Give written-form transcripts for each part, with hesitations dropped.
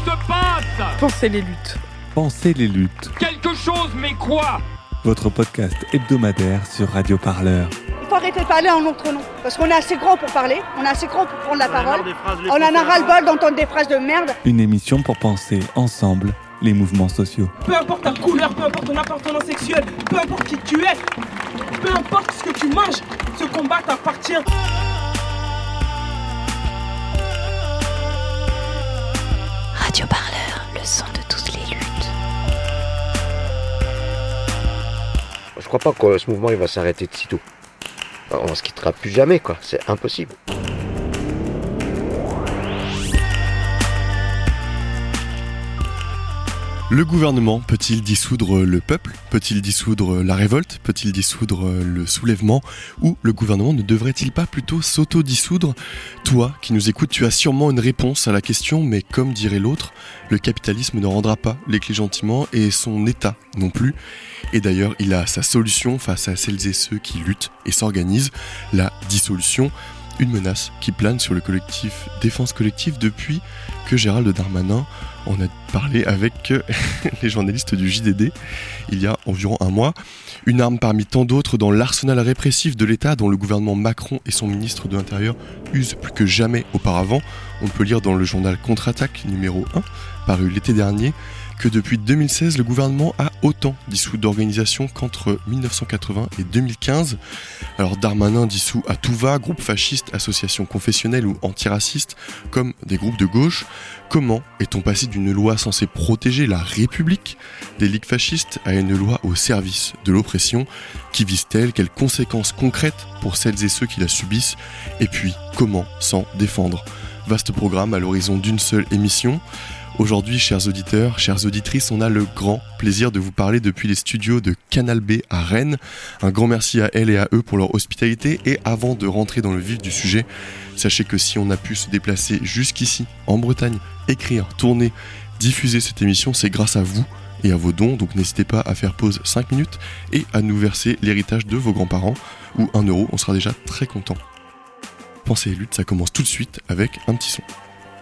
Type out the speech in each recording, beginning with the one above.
se passe? Pensez les luttes. Pensez les luttes. Quelque chose, mais quoi? Votre podcast hebdomadaire sur Radio Parleur. Il faut arrêter de parler en notre nom. Parce qu'on est assez grand pour parler, on est assez grand pour prendre la parole. On en a ras-le-bol d'entendre des phrases de merde. Une émission pour penser ensemble les mouvements sociaux. Peu importe ta couleur, peu importe ton appartenance sexuelle, peu importe qui tu es, peu importe ce que tu manges, ce combat t'appartient. Radio Parleur, le son de toutes les luttes. Je crois pas que ce mouvement il va s'arrêter de sitôt. On se quittera plus jamais, quoi. C'est impossible. Le gouvernement peut-il dissoudre le peuple ? Peut-il dissoudre la révolte ? Peut-il dissoudre le soulèvement ? Ou le gouvernement ne devrait-il pas plutôt s'auto-dissoudre ? Toi, qui nous écoutes, tu as sûrement une réponse à la question, mais comme dirait l'autre, le capitalisme ne rendra pas les clés gentiment et son État non plus. Et d'ailleurs, il a sa solution face à celles et ceux qui luttent et s'organisent, la dissolution. Une menace qui plane sur le collectif Défense Collective depuis que Gérald Darmanin en a parlé avec les journalistes du JDD il y a environ un mois. Une arme parmi tant d'autres dans l'arsenal répressif de l'État dont le gouvernement Macron et son ministre de l'Intérieur usent plus que jamais auparavant. On peut lire dans le journal Contre-Attaque numéro 1, paru l'été dernier, que depuis 2016, le gouvernement a autant dissous d'organisations qu'entre 1980 et 2015. Alors Darmanin dissout à tout va, groupes fascistes, associations confessionnelles ou antiracistes, comme des groupes de gauche. Comment est-on passé d'une loi censée protéger la République des ligues fascistes à une loi au service de l'oppression? Qui vise-t-elle? Quelles conséquences concrètes pour celles et ceux qui la subissent? Et puis, comment s'en défendre? Vaste programme à l'horizon d'une seule émission. Aujourd'hui, chers auditeurs, chères auditrices, on a le grand plaisir de vous parler depuis les studios de Canal B à Rennes. Un grand merci à elles et à eux pour leur hospitalité. Et avant de rentrer dans le vif du sujet, sachez que si on a pu se déplacer jusqu'ici, en Bretagne, écrire, tourner, diffuser cette émission, c'est grâce à vous et à vos dons. Donc n'hésitez pas à faire pause 5 minutes et à nous verser l'héritage de vos grands-parents ou 1 euro, on sera déjà très content. Pensez et lutte, ça commence tout de suite avec un petit son.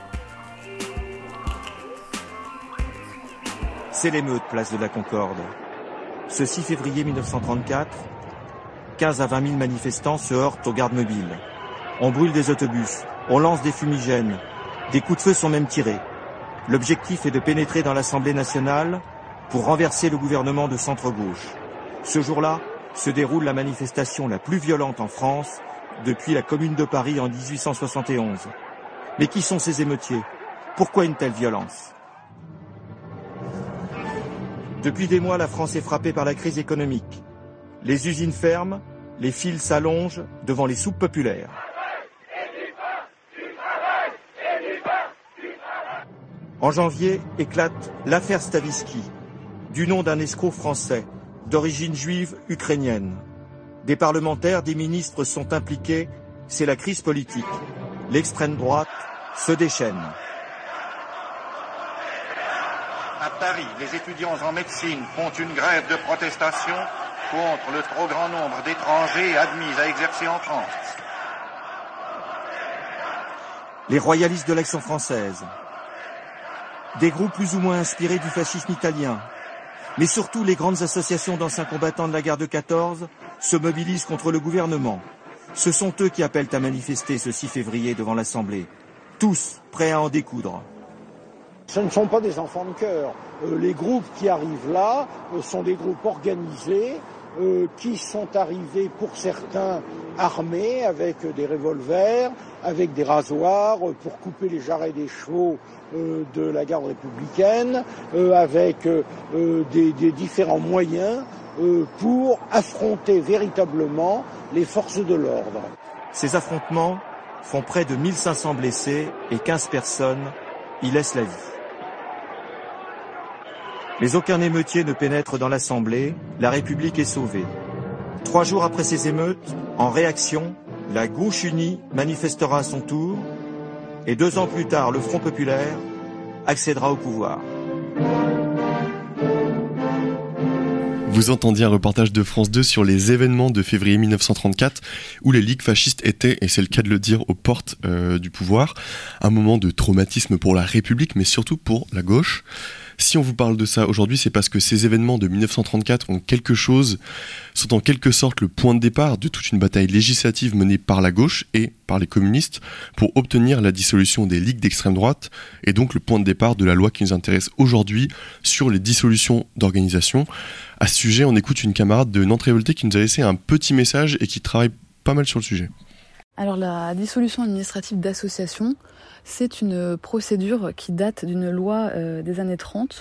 C'est l'émeute, place de la Concorde. Ce 6 février 1934, 15 à 20 000 manifestants se heurtent aux gardes mobiles. On brûle des autobus, on lance des fumigènes, des coups de feu sont même tirés. L'objectif est de pénétrer dans l'Assemblée nationale pour renverser le gouvernement de centre-gauche. Ce jour-là se déroule la manifestation la plus violente en France depuis la Commune de Paris en 1871. Mais qui sont ces émeutiers? Pourquoi une telle violence? Depuis des mois, la France est frappée par la crise économique. Les usines ferment, les files s'allongent devant les soupes populaires. En janvier, éclate l'affaire Stavisky, du nom d'un escroc français, d'origine juive ukrainienne. Des parlementaires, des ministres sont impliqués, c'est la crise politique. L'extrême droite se déchaîne. À Paris, les étudiants en médecine font une grève de protestation contre le trop grand nombre d'étrangers admis à exercer en France. Les royalistes de l'Action française. Des groupes plus ou moins inspirés du fascisme italien. Mais surtout, les grandes associations d'anciens combattants de la guerre de 14 se mobilisent contre le gouvernement. Ce sont eux qui appellent à manifester ce 6 février devant l'Assemblée. Tous prêts à en découdre. Ce ne sont pas des enfants de cœur. Les groupes qui arrivent là sont des groupes organisés qui sont arrivés pour certains armés avec des revolvers, avec des rasoirs pour couper les jarrets des chevaux de la garde républicaine, avec des différents moyens pour affronter véritablement les forces de l'ordre. Ces affrontements font près de 1500 blessés et 15 personnes y laissent la vie. Mais aucun émeutier ne pénètre dans l'Assemblée, la République est sauvée. 3 jours après ces émeutes, en réaction, la gauche unie manifestera à son tour, et 2 ans plus tard, le Front populaire accédera au pouvoir. Vous entendiez un reportage de France 2 sur les événements de février 1934 où les ligues fascistes étaient, et c'est le cas de le dire, aux portes du pouvoir. Un moment de traumatisme pour la République, mais surtout pour la gauche. Si on vous parle de ça aujourd'hui, c'est parce que ces événements de 1934 sont en quelque sorte le point de départ de toute une bataille législative menée par la gauche et par les communistes pour obtenir la dissolution des ligues d'extrême droite, et donc le point de départ de la loi qui nous intéresse aujourd'hui sur les dissolutions d'organisations. À ce sujet, on écoute une camarade de Nantes Révoltée qui nous a laissé un petit message et qui travaille pas mal sur le sujet. Alors la dissolution administrative d'associations, c'est une procédure qui date d'une loi des années 30,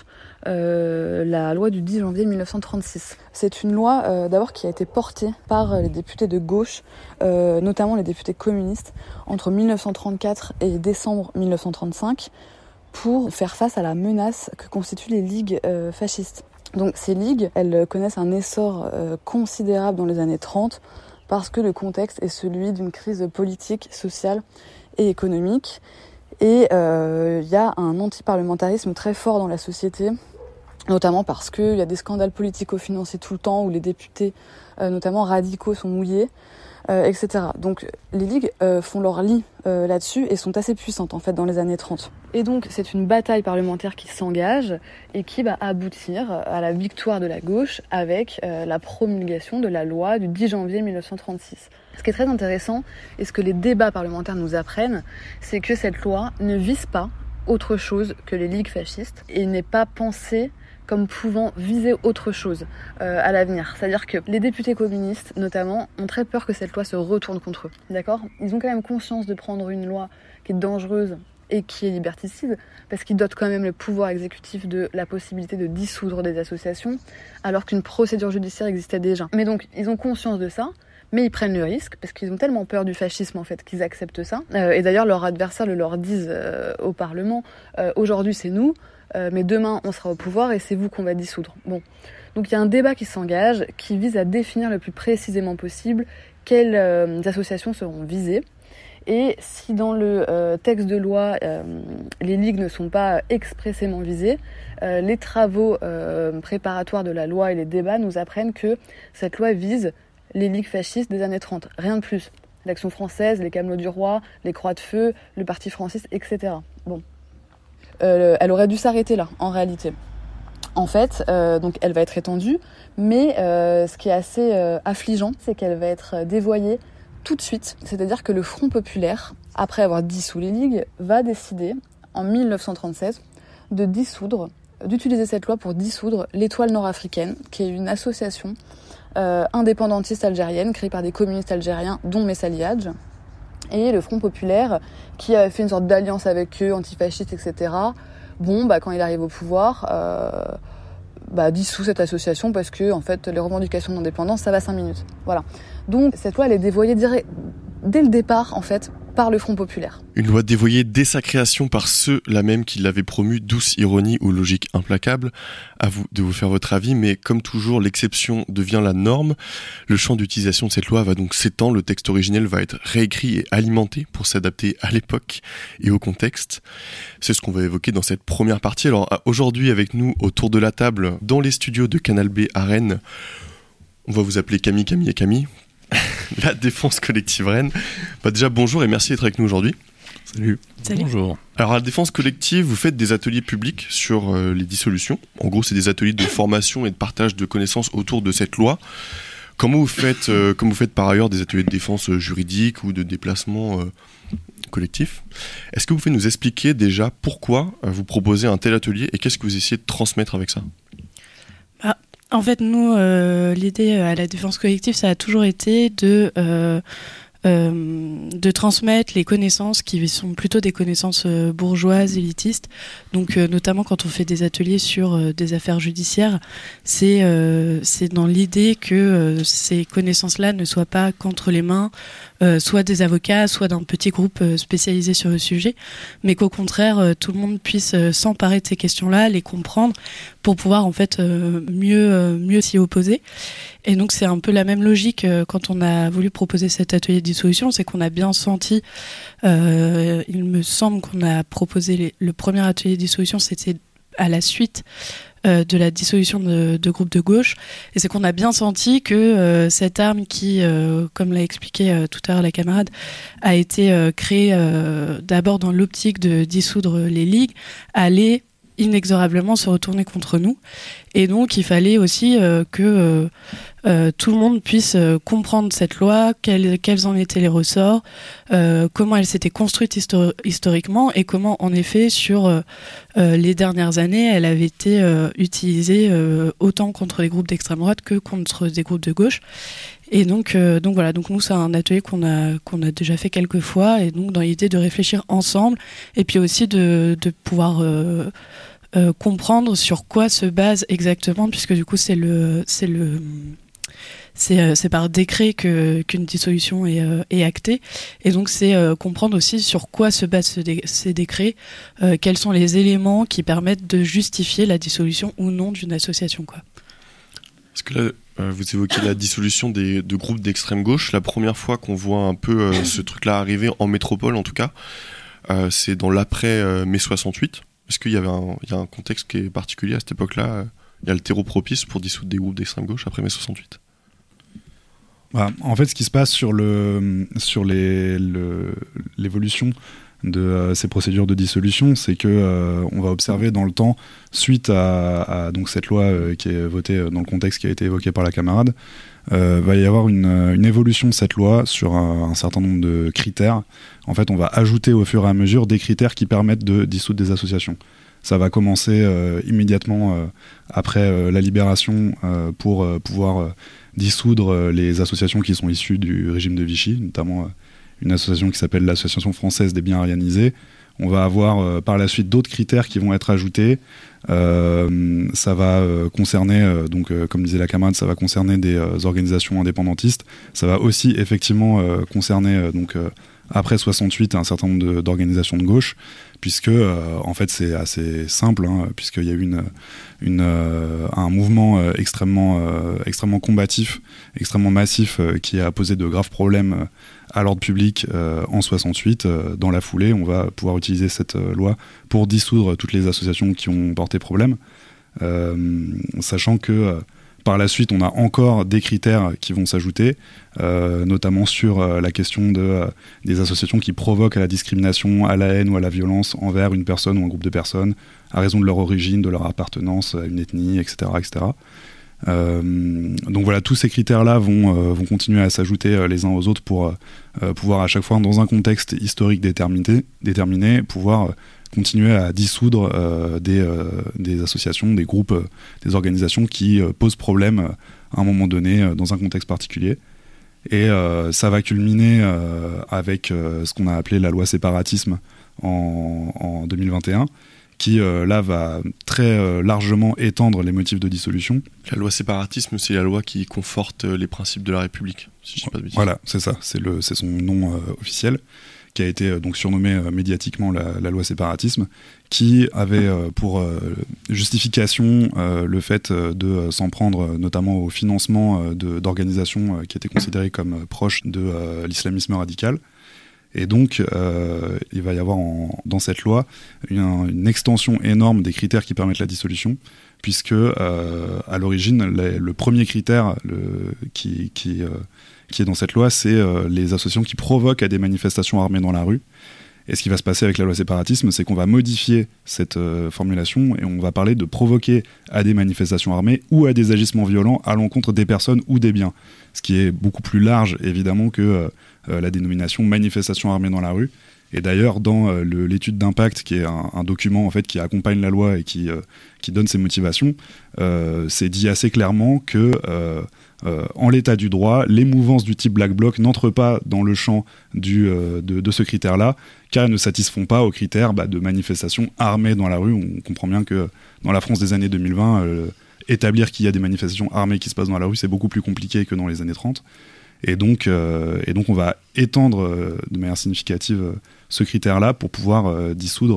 la loi du 10 janvier 1936. C'est une loi d'abord qui a été portée par les députés de gauche, notamment les députés communistes, entre 1934 et décembre 1935, pour faire face à la menace que constituent les ligues fascistes. Donc ces ligues, elles connaissent un essor considérable dans les années 30, parce que le contexte est celui d'une crise politique, sociale et économique. Et y a un antiparlementarisme très fort dans la société, notamment parce qu'il y a des scandales politico-financiers tout le temps, où les députés, notamment radicaux, sont mouillés, etc. Donc les ligues font leur lit là-dessus et sont assez puissantes en fait dans les années 30. Et donc c'est une bataille parlementaire qui s'engage et qui va aboutir à la victoire de la gauche avec la promulgation de la loi du 10 janvier 1936. Ce qui est très intéressant et ce que les débats parlementaires nous apprennent, c'est que cette loi ne vise pas autre chose que les ligues fascistes et n'est pas pensée comme pouvant viser autre chose à l'avenir. C'est-à-dire que les députés communistes, notamment, ont très peur que cette loi se retourne contre eux. D'accord ? Ils ont quand même conscience de prendre une loi qui est dangereuse et qui est liberticide, parce qu'ils dotent quand même le pouvoir exécutif de la possibilité de dissoudre des associations, alors qu'une procédure judiciaire existait déjà. Mais donc, ils ont conscience de ça, mais ils prennent le risque, parce qu'ils ont tellement peur du fascisme, en fait, qu'ils acceptent ça. Et d'ailleurs, leurs adversaires le leur disent au Parlement, aujourd'hui c'est nous, mais demain on sera au pouvoir et c'est vous qu'on va dissoudre. Bon. Donc il y a un débat qui s'engage, qui vise à définir le plus précisément possible quelles associations seront visées. Et si dans le texte de loi, les ligues ne sont pas expressément visées, les travaux préparatoires de la loi et les débats nous apprennent que cette loi vise les ligues fascistes des années 30, rien de plus. L'Action française, les Camelots du Roi, les Croix de Feu, le Parti françiste, etc. Bon. Elle aurait dû s'arrêter là, en réalité. En fait, donc elle va être étendue, mais ce qui est assez affligeant, c'est qu'elle va être dévoyée tout de suite. C'est-à-dire que le Front populaire, après avoir dissous les ligues, va décider, en 1936, d'utiliser cette loi pour dissoudre l'Étoile nord-africaine, qui est une association indépendantiste algérienne, créée par des communistes algériens, dont Messali Hadj. Et le Front populaire, qui avait fait une sorte d'alliance avec eux, antifasciste, etc., quand il arrive au pouvoir, dissout cette association parce que, en fait, les revendications d'indépendance, ça va 5 minutes. Voilà. Donc, cette loi, elle est dévoyée dès le départ, en fait, par le Front populaire. Une loi dévoyée dès sa création par ceux-là même qui l'avaient promue, douce ironie ou logique implacable. À vous de vous faire votre avis, mais comme toujours, l'exception devient la norme. Le champ d'utilisation de cette loi va donc s'étendre, le texte originel va être réécrit et alimenté pour s'adapter à l'époque et au contexte. C'est ce qu'on va évoquer dans cette première partie. Alors aujourd'hui, avec nous, autour de la table, dans les studios de Canal B à Rennes, on va vous appeler Camille et Camille. La Défense Collective Rennes. Déjà bonjour et merci d'être avec nous aujourd'hui. Salut. Bonjour. Alors à la Défense Collective, vous faites des ateliers publics sur les dissolutions. En gros, c'est des ateliers de formation et de partage de connaissances autour de cette loi. Comment vous faites par ailleurs des ateliers de défense juridique ou de déplacement collectif. Est-ce que vous pouvez nous expliquer déjà pourquoi vous proposez un tel atelier et qu'est-ce que vous essayez de transmettre avec ça ? En fait, nous, l'idée à la Défense Collective, ça a toujours été de transmettre les connaissances qui sont plutôt des connaissances bourgeoises, élitistes. Donc, notamment quand on fait des ateliers sur des affaires judiciaires, c'est dans l'idée que ces connaissances-là ne soient pas qu'entre les mains soit des avocats, soit d'un petit groupe spécialisé sur le sujet, mais qu'au contraire, tout le monde puisse s'emparer de ces questions-là, les comprendre, pour pouvoir en fait mieux s'y opposer. Et donc c'est un peu la même logique quand on a voulu proposer cet atelier de dissolution, c'est qu'on a bien senti, il me semble qu'on a proposé le premier atelier de dissolution, c'était à la suite de la dissolution de groupes de gauche. Et c'est qu'on a bien senti que cette arme qui, comme l'a expliqué tout à l'heure la camarade, a été créée d'abord dans l'optique de dissoudre les ligues, allait inexorablement se retourner contre nous. Et donc il fallait aussi que tout le monde puisse comprendre cette loi, quels en étaient les ressorts, comment elle s'était construite historiquement et comment en effet sur les dernières années elle avait été utilisée autant contre les groupes d'extrême droite que contre des groupes de gauche. Et donc voilà, donc nous c'est un atelier qu'on a déjà fait quelques fois, et donc dans l'idée de réfléchir ensemble et puis aussi de pouvoir comprendre sur quoi se base exactement, puisque du coup c'est par décret qu'une dissolution est actée, et donc c'est comprendre aussi sur quoi se basent ces décrets, quels sont les éléments qui permettent de justifier la dissolution ou non d'une association, quoi. Parce que là, vous évoquez la dissolution de groupes d'extrême gauche. La première fois qu'on voit un peu ce truc-là arriver en métropole, en tout cas, c'est dans l'après mai 68. Est-ce qu'il y avait il y a un contexte qui est particulier à cette époque-là? Il y a le terreau propice pour dissoudre des groupes d'extrême gauche après mai 68. En fait, ce qui se passe sur l'évolution de ces procédures de dissolution, c'est que on va observer dans le temps, suite à donc cette loi qui est votée dans le contexte qui a été évoqué par la camarade, va y avoir une évolution de cette loi sur un certain nombre de critères. En fait, on va ajouter au fur et à mesure des critères qui permettent de dissoudre des associations. Ça va commencer immédiatement après la libération pour pouvoir dissoudre les associations qui sont issues du régime de Vichy, notamment une association qui s'appelle l'Association française des biens arianisés. On va avoir par la suite d'autres critères qui vont être ajoutés. Ça va concerner, comme disait la camarade, ça va concerner des organisations indépendantistes. Ça va aussi effectivement concerner après 68 un certain nombre d'organisations de gauche, puisque en fait c'est assez simple, puisqu'il y a eu un mouvement extrêmement combatif, extrêmement massif, qui a posé de graves problèmes à l'ordre public en 68. Dans la foulée, on va pouvoir utiliser cette loi pour dissoudre toutes les associations qui ont porté problème, sachant que par la suite, on a encore des critères qui vont s'ajouter, notamment sur la question des associations qui provoquent à la discrimination, à la haine ou à la violence envers une personne ou un groupe de personnes, à raison de leur origine, de leur appartenance à une ethnie, etc. etc. Donc voilà, tous ces critères-là vont continuer à s'ajouter les uns aux autres pour pouvoir à chaque fois, dans un contexte historique déterminé, pouvoir continuer à dissoudre des associations, des groupes, des organisations qui posent problème à un moment donné dans un contexte particulier. Et ça va culminer avec ce qu'on a appelé la loi séparatisme en 2021, qui là va très largement étendre les motifs de dissolution. La loi séparatisme, c'est la loi qui conforte les principes de la République, si je dis pas de bêtises. Voilà, c'est ça, c'est son nom officiel, qui a été donc surnommé médiatiquement la loi séparatisme, qui avait pour justification le fait de s'en prendre notamment au financement d'organisations qui étaient considérées comme proches de l'islamisme radical. Et donc, il va y avoir dans cette loi une extension énorme des critères qui permettent la dissolution, puisque à l'origine, le premier critère qui est dans cette loi, c'est les associations qui provoquent à des manifestations armées dans la rue. Et ce qui va se passer avec la loi séparatisme, c'est qu'on va modifier cette formulation et on va parler de provoquer à des manifestations armées ou à des agissements violents à l'encontre des personnes ou des biens. Ce qui est beaucoup plus large, évidemment, que la dénomination manifestation armée dans la rue. Et d'ailleurs, dans l'étude d'impact, qui est un document en fait, qui accompagne la loi et qui donne ses motivations, c'est dit assez clairement que en l'état du droit, les mouvances du type Black Bloc n'entrent pas dans le champ de ce critère-là, car elles ne satisfont pas aux critères de manifestations armées dans la rue. On comprend bien que dans la France des années 2020, établir qu'il y a des manifestations armées qui se passent dans la rue, c'est beaucoup plus compliqué que dans les années 30. Et donc on va étendre de manière significative ce critère-là pour pouvoir dissoudre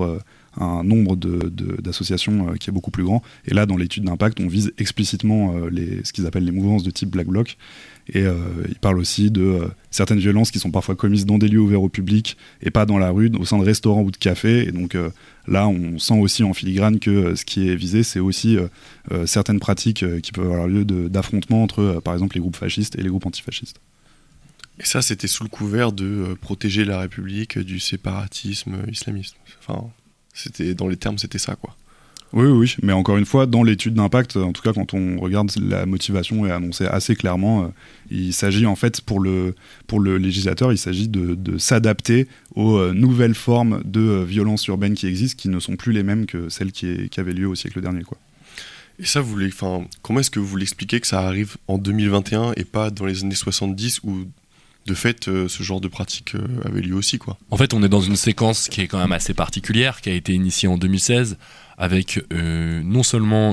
un nombre d'associations qui est beaucoup plus grand. Et là, dans l'étude d'impact, on vise explicitement ce qu'ils appellent les mouvances de type Black Bloc. Et il parle aussi de certaines violences qui sont parfois commises dans des lieux ouverts au public et pas dans la rue, au sein de restaurants ou de cafés. Et donc là, on sent aussi en filigrane que ce qui est visé, c'est aussi certaines pratiques qui peuvent avoir lieu d'affrontement entre, par exemple, les groupes fascistes et les groupes antifascistes. Et ça, c'était sous le couvert de protéger la République du séparatisme islamiste. Enfin, dans les termes, c'était ça, quoi. Oui, mais encore une fois, dans l'étude d'impact, en tout cas quand on regarde, la motivation est annoncée assez clairement. Il s'agit en fait, pour le législateur, il s'agit de s'adapter aux nouvelles formes de violence urbaine qui existent, qui ne sont plus les mêmes que celles qui avaient lieu au siècle dernier, quoi. Et ça, comment est-ce que vous l'expliquez que ça arrive en 2021 et pas dans les années 70 où de fait, ce genre de pratique avait lieu aussi, quoi. En fait, on est dans une séquence qui est quand même assez particulière, qui a été initiée en 2016, avec non seulement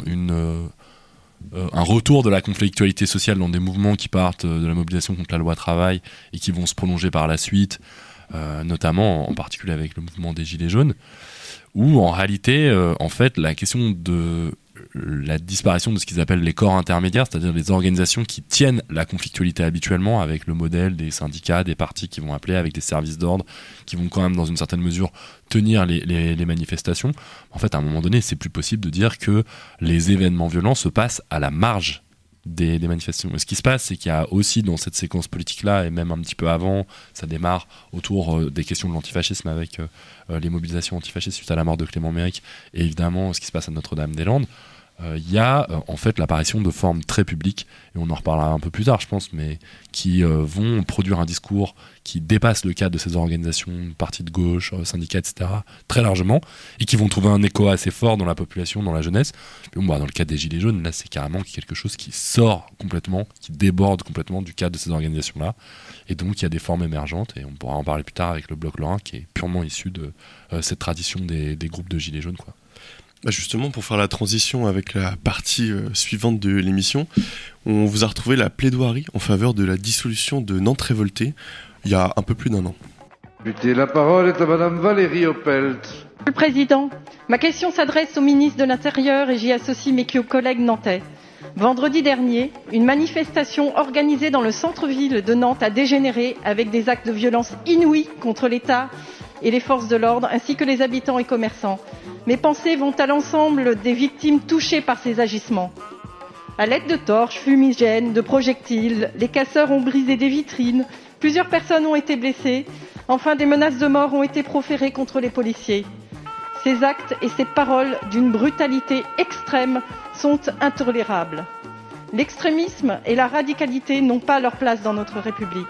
un retour de la conflictualité sociale dans des mouvements qui partent de la mobilisation contre la loi travail et qui vont se prolonger par la suite, notamment en particulier avec le mouvement des Gilets jaunes, où en réalité, en fait, la question de la disparition de ce qu'ils appellent les corps intermédiaires, c'est-à-dire les organisations qui tiennent la conflictualité habituellement avec le modèle des syndicats, des partis qui vont appeler, avec des services d'ordre qui vont quand même dans une certaine mesure tenir les manifestations. En fait, à un moment donné, c'est plus possible de dire que les événements violents se passent à la marge des manifestations. Et ce qui se passe, c'est qu'il y a aussi dans cette séquence politique-là, et même un petit peu avant, ça démarre autour des questions de l'antifascisme avec les mobilisations antifascistes suite à la mort de Clément Méric, et évidemment ce qui se passe à Notre-Dame-des-Landes. Il y a en fait l'apparition de formes très publiques, et on en reparlera un peu plus tard je pense, mais qui vont produire un discours qui dépasse le cadre de ces organisations, partis de gauche, syndicats, etc., très largement, et qui vont trouver un écho assez fort dans la population, dans la jeunesse. Puis dans le cadre des Gilets jaunes, là c'est carrément quelque chose qui sort complètement, qui déborde complètement du cadre de ces organisations-là, et donc il y a des formes émergentes, et on pourra en parler plus tard avec le Bloc Lorrain, qui est purement issu de cette tradition des groupes de Gilets jaunes, quoi. Justement, pour faire la transition avec la partie suivante de l'émission, on vous a retrouvé la plaidoirie en faveur de la dissolution de Nantes Révoltée il y a un peu plus d'un an. La parole est à Madame Valérie Opelt. Monsieur le Président, ma question s'adresse au ministre de l'Intérieur et j'y associe mes collègues nantais. Vendredi dernier, une manifestation organisée dans le centre-ville de Nantes a dégénéré avec des actes de violence inouïs contre l'État et les forces de l'ordre, ainsi que les habitants et commerçants. Mes pensées vont à l'ensemble des victimes touchées par ces agissements. À l'aide de torches, fumigènes, de projectiles, les casseurs ont brisé des vitrines, plusieurs personnes ont été blessées, enfin des menaces de mort ont été proférées contre les policiers. Ces actes et ces paroles d'une brutalité extrême sont intolérables. L'extrémisme et la radicalité n'ont pas leur place dans notre République.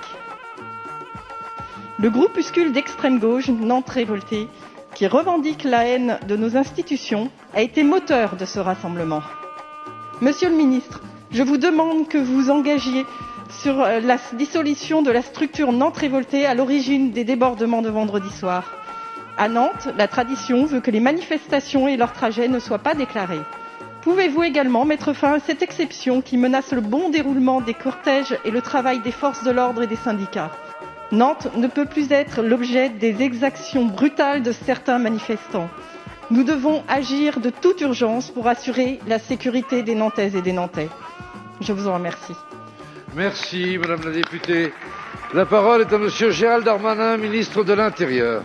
Le groupuscule d'extrême gauche, Nantes Révoltée, qui revendique la haine de nos institutions, a été moteur de ce rassemblement. Monsieur le ministre, je vous demande que vous engagiez sur la dissolution de la structure Nantes Révoltée à l'origine des débordements de vendredi soir. À Nantes, la tradition veut que les manifestations et leurs trajets ne soient pas déclarés. Pouvez-vous également mettre fin à cette exception qui menace le bon déroulement des cortèges et le travail des forces de l'ordre et des syndicats ? Nantes ne peut plus être l'objet des exactions brutales de certains manifestants. Nous devons agir de toute urgence pour assurer la sécurité des Nantaises et des Nantais. Je vous en remercie. Merci, Madame la députée. La parole est à Monsieur Gérald Darmanin, ministre de l'Intérieur.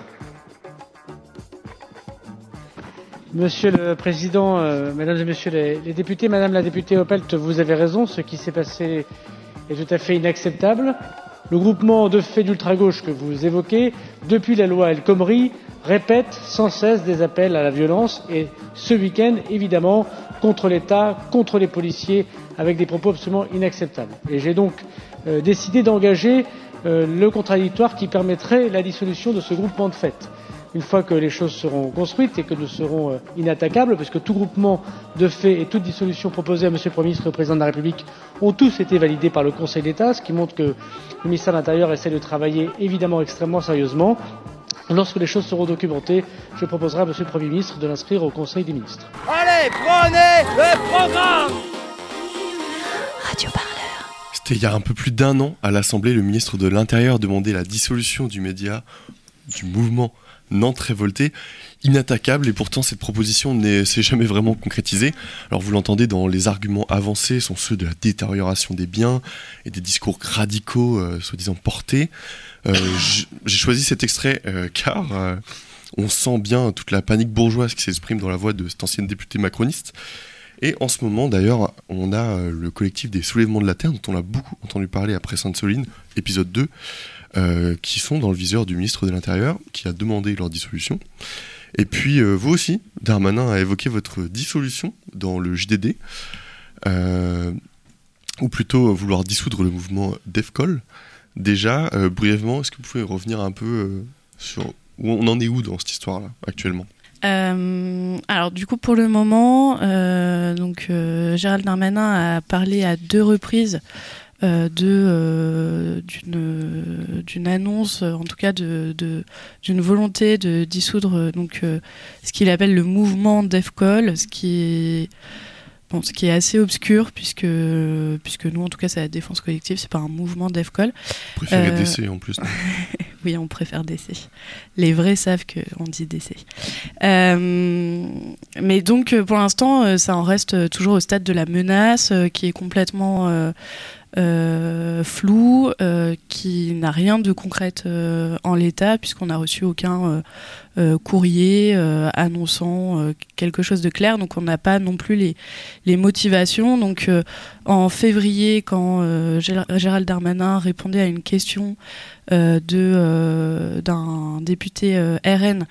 Monsieur le Président, Mesdames et Messieurs les députés, Madame la députée Opelt, vous avez raison, ce qui s'est passé est tout à fait inacceptable. Le groupement de faits d'ultra-gauche que vous évoquez, depuis la loi El Khomri, répète sans cesse des appels à la violence et ce week-end, évidemment, contre l'État, contre les policiers, avec des propos absolument inacceptables. Et j'ai donc décidé d'engager le contradictoire qui permettrait la dissolution de ce groupement de fait. Une fois que les choses seront construites et que nous serons inattaquables, parce que tout groupement de fait et toute dissolution proposée à Monsieur le Premier ministre et au Président de la République ont tous été validés par le Conseil d'État, ce qui montre que le ministère de l'Intérieur essaie de travailler évidemment extrêmement sérieusement. Lorsque les choses seront documentées, je proposerai à Monsieur le Premier ministre de l'inscrire au Conseil des ministres. Allez, prenez le programme. Radio Parleur. C'était il y a un peu plus d'un an, à l'Assemblée, le ministre de l'Intérieur demandait la dissolution du média du mouvement Nantes révolté, inattaquable, et pourtant cette proposition ne s'est jamais vraiment concrétisée. Alors vous l'entendez dans les arguments avancés, sont ceux de la détérioration des biens et des discours radicaux soi-disant portés. J'ai choisi cet extrait car on sent bien toute la panique bourgeoise qui s'exprime dans la voix de cette ancienne députée macroniste. Et en ce moment d'ailleurs, on a le collectif des Soulèvements de la Terre, dont on a beaucoup entendu parler après Sainte-Soline, épisode 2, qui sont dans le viseur du ministre de l'Intérieur, qui a demandé leur dissolution. Et puis vous aussi, Darmanin a évoqué votre dissolution dans le JDD, ou plutôt vouloir dissoudre le mouvement DEFCOL. Déjà, brièvement, est-ce que vous pouvez revenir un peu sur où on en est où dans cette histoire-là actuellement ? Alors du coup pour le moment, Gérald Darmanin a parlé à 2 reprises d'une annonce, en tout cas d'une volonté de dissoudre ce qu'il appelle le mouvement DEFCOL, ce qui est assez obscur puisque nous en tout cas c'est la défense collective, c'est pas un mouvement DEFCOL. Vous préférez DC en plus. Oui, on préfère DC. Les vrais savent qu'on dit DC. Mais donc pour l'instant ça en reste toujours au stade de la menace qui est complètement flou, qui n'a rien de concret en l'état puisqu'on n'a reçu aucun courrier annonçant quelque chose de clair, donc on n'a pas non plus les motivations. Donc en février, quand Gérald Darmanin répondait à une question d'un député RN,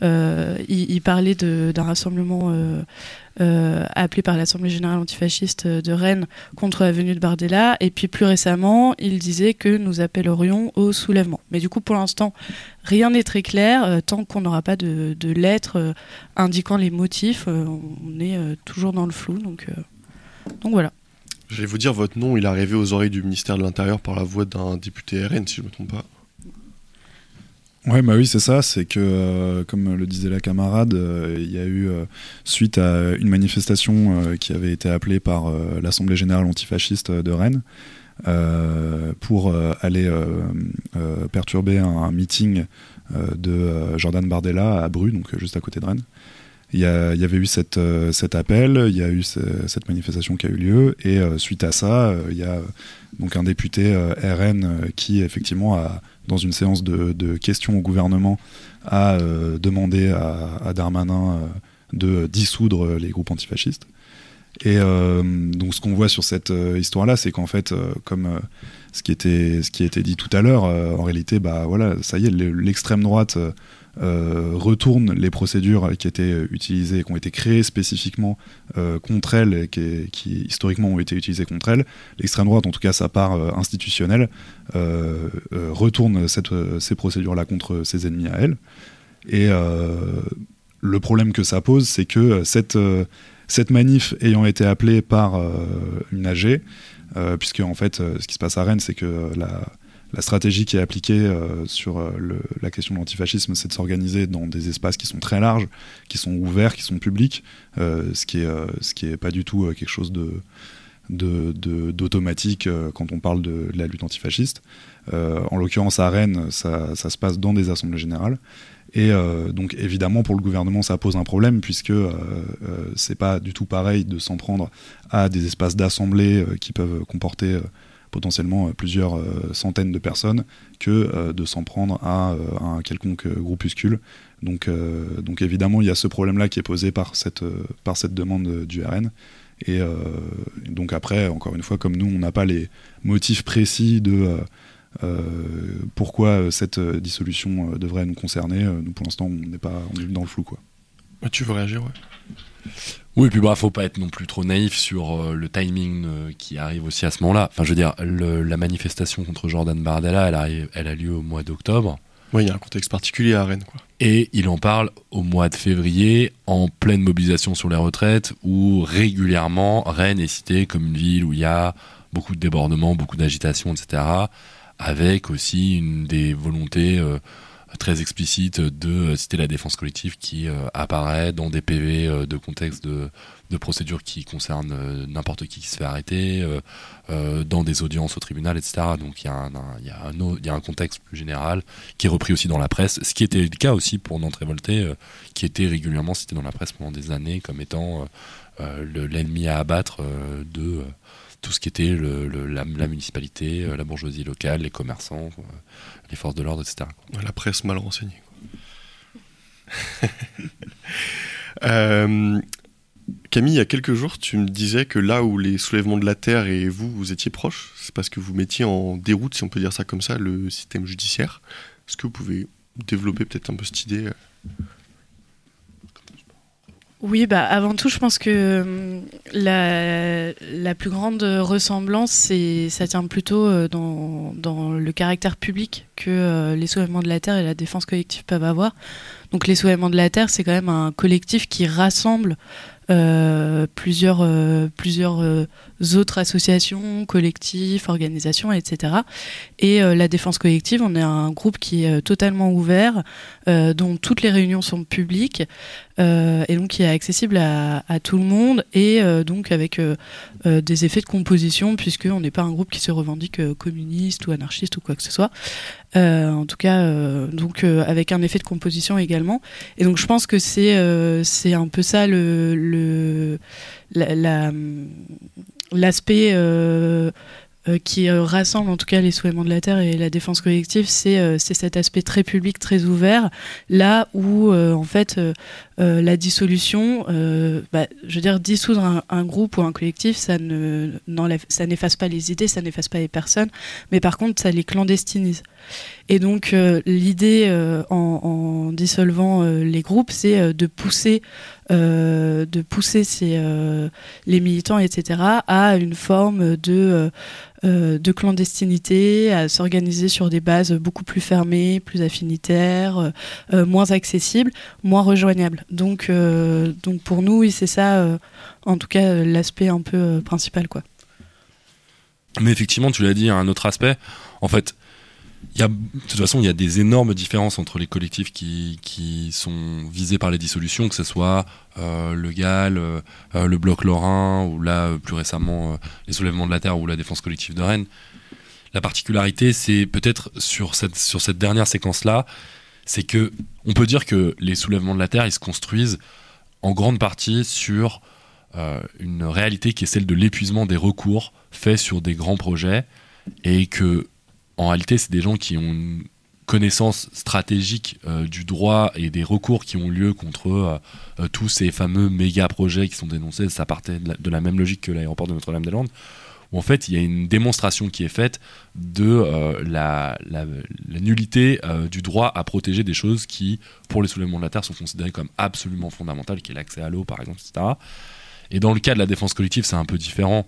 il parlait d'un rassemblement appelé par l'Assemblée Générale Antifasciste de Rennes contre l'avenue de Bardella, et puis plus récemment il disait que nous appellerions au soulèvement. Mais du coup pour l'instant rien n'est très clair, tant qu'on n'aura pas de lettres indiquant les motifs, on est toujours dans le flou, donc voilà. J'allais vous dire, votre nom il est arrivé aux oreilles du ministère de l'Intérieur par la voix d'un député RN, si je ne me trompe pas. Ouais, bah oui, c'est ça, c'est que, comme le disait la camarade, il y a eu, suite à une manifestation qui avait été appelée par l'Assemblée Générale Antifasciste de Rennes, pour aller perturber un meeting de Jordan Bardella à Bru, donc juste à côté de Rennes. Il y avait eu cet appel, il y a eu cette manifestation qui a eu lieu, et suite à ça, il y a donc un député RN qui effectivement a, dans une séance de questions au gouvernement, a demandé à Darmanin de dissoudre les groupes antifascistes. Et donc ce qu'on voit sur cette histoire-là, c'est qu'en fait, comme ce qui a été dit tout à l'heure, en réalité, bah voilà, ça y est, l'extrême droite retourne les procédures qui étaient utilisées, qui ont été créées spécifiquement contre elle, et qui historiquement ont été utilisées contre elle. L'extrême droite, en tout cas sa part institutionnelle, retourne ces procédures-là contre ses ennemis à elle. Et le problème que ça pose, c'est que cette manif ayant été appelée par une AG, puisque en fait ce qui se passe à Rennes, c'est que la stratégie qui est appliquée sur la question de l'antifascisme, c'est de s'organiser dans des espaces qui sont très larges, qui sont ouverts, qui sont publics, ce qui est pas du tout quelque chose d'automatique quand on parle de la lutte antifasciste. En l'occurrence à Rennes, ça se passe dans des assemblées générales. Et donc évidemment pour le gouvernement ça pose un problème, puisque c'est pas du tout pareil de s'en prendre à des espaces d'assemblée qui peuvent comporter potentiellement plusieurs centaines de personnes que de s'en prendre à un quelconque groupuscule. Donc évidemment il y a ce problème-là qui est posé par cette demande du RN. Et donc après, encore une fois, comme nous on n'a pas les motifs précis de pourquoi cette dissolution devrait nous concerner, nous pour l'instant on est dans le flou, quoi. Tu veux réagir? Ouais. Oui, puis faut pas être non plus trop naïf sur le timing qui arrive aussi à ce moment-là. Enfin, je veux dire, la manifestation contre Jordan Bardella, elle a lieu au mois d'octobre. Oui, il y a un contexte particulier à Rennes, quoi. Et il en parle au mois de février, en pleine mobilisation sur les retraites, où régulièrement Rennes est citée comme une ville où il y a beaucoup de débordements, beaucoup d'agitation, etc., avec aussi une des volontés très explicite de citer la défense collective qui apparaît dans des PV de contexte de procédures qui concernent n'importe qui se fait arrêter, dans des audiences au tribunal, etc. Donc il y a un contexte plus général qui est repris aussi dans la presse, ce qui était le cas aussi pour Nantes révoltée, qui était régulièrement cité dans la presse pendant des années comme étant l'ennemi à abattre de tout ce qui était la municipalité, la bourgeoisie locale, les commerçants, les forces de l'ordre, etc. La presse mal renseignée. Camille, il y a quelques jours, tu me disais que là où les soulèvements de la terre et vous étiez proches, c'est parce que vous mettiez en déroute, si on peut dire ça comme ça, le système judiciaire. Est-ce que vous pouvez développer peut-être un peu cette idée ? Oui, avant tout, je pense que la plus grande ressemblance, ça tient plutôt dans le caractère public que les soulèvements de la terre et la défense collective peuvent avoir. Donc les soulèvements de la terre, c'est quand même un collectif qui rassemble plusieurs autres associations, collectifs, organisations, etc. Et la défense collective, on est un groupe qui est totalement ouvert, dont toutes les réunions sont publiques, et donc qui est accessible à tout le monde, et donc avec des effets de composition, puisqu'on n'est pas un groupe qui se revendique communiste ou anarchiste ou quoi que ce soit. En tout cas, avec un effet de composition également. Et donc je pense que c'est un peu ça l'aspect qui rassemble en tout cas les soulèvements de la terre et la défense collective, c'est cet aspect très public, très ouvert, là où en fait la dissolution, je veux dire, dissoudre un groupe ou un collectif, ça n'efface pas les idées, ça n'efface pas les personnes, mais par contre ça les clandestinise. Et donc l'idée en dissolvant les groupes, c'est de pousser les militants, etc., à une forme de clandestinité, à s'organiser sur des bases beaucoup plus fermées, plus affinitaires, moins accessibles, moins rejoignables. Donc pour nous, oui, c'est ça, en tout cas, l'aspect un peu principal, Mais effectivement, tu l'as dit, un autre aspect, en fait, de toute façon, il y a des énormes différences entre les collectifs qui sont visés par les dissolutions, que ce soit le GAL, le Bloc Lorrain, ou là, plus récemment, les soulèvements de la terre ou la défense collective de Rennes. La particularité, c'est peut-être sur cette dernière séquence-là, c'est que on peut dire que les soulèvements de la terre, ils se construisent en grande partie sur une réalité qui est celle de l'épuisement des recours faits sur des grands projets, et que en réalité, c'est des gens qui ont une connaissance stratégique du droit et des recours qui ont lieu contre tous ces fameux méga projets qui sont dénoncés. Ça partait de la même logique que l'aéroport de Notre-Dame-des-Landes, où en fait il y a une démonstration qui est faite de la nullité du droit à protéger des choses qui, pour les soulèvements de la terre, sont considérées comme absolument fondamentales, qui est l'accès à l'eau par exemple, etc. Et dans le cas de la défense collective, c'est un peu différent,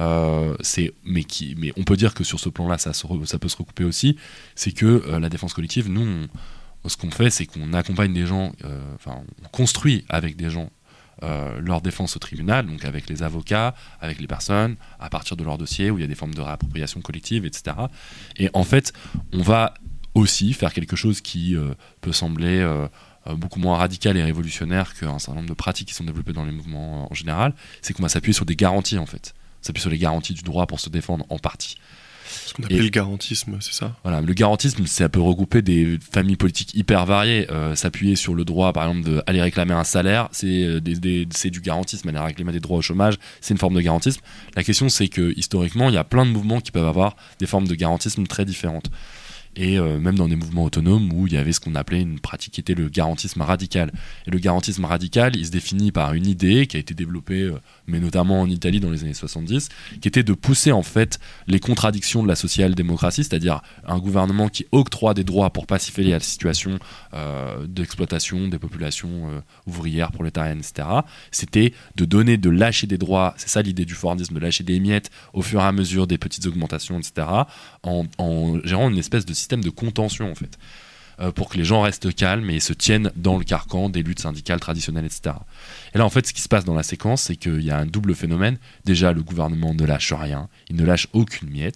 mais on peut dire que sur ce plan-là, ça peut se recouper aussi. C'est que la défense collective, nous, ce qu'on fait, c'est qu'on accompagne des gens, on construit avec des gens leur défense au tribunal, donc avec les avocats, avec les personnes, à partir de leur dossier, où il y a des formes de réappropriation collective, etc. Et en fait, on va aussi faire quelque chose qui peut sembler beaucoup moins radical et révolutionnaire qu'un certain nombre de pratiques qui sont développées dans les mouvements en général, c'est qu'on va s'appuyer sur des garanties, en fait. On s'appuie sur les garanties du droit pour se défendre en partie. Ce qu'on appelle le garantisme, c'est ça ? Voilà, le garantisme, ça peut regrouper des familles politiques hyper variées. S'appuyer sur le droit, par exemple, d'aller réclamer un salaire, c'est du garantisme. Aller réclamer des droits au chômage, c'est une forme de garantisme. La question, c'est que historiquement, il y a plein de mouvements qui peuvent avoir des formes de garantisme très différentes. Et même dans des mouvements autonomes où il y avait ce qu'on appelait une pratique qui était le garantisme radical. Et le garantisme radical, il se définit par une idée qui a été développée, mais notamment en Italie dans les années 70, qui était de pousser en fait les contradictions de la social-démocratie, c'est-à-dire un gouvernement qui octroie des droits pour pacifier la situation d'exploitation des populations ouvrières, prolétariennes, etc. C'était de lâcher des droits, c'est ça l'idée du fordisme, de lâcher des miettes au fur et à mesure des petites augmentations, etc., en gérant une espèce de système de contention en fait, pour que les gens restent calmes et se tiennent dans le carcan des luttes syndicales traditionnelles, etc. Et là en fait ce qui se passe dans la séquence, c'est qu'il y a un double phénomène. Déjà, le gouvernement ne lâche rien, il ne lâche aucune miette,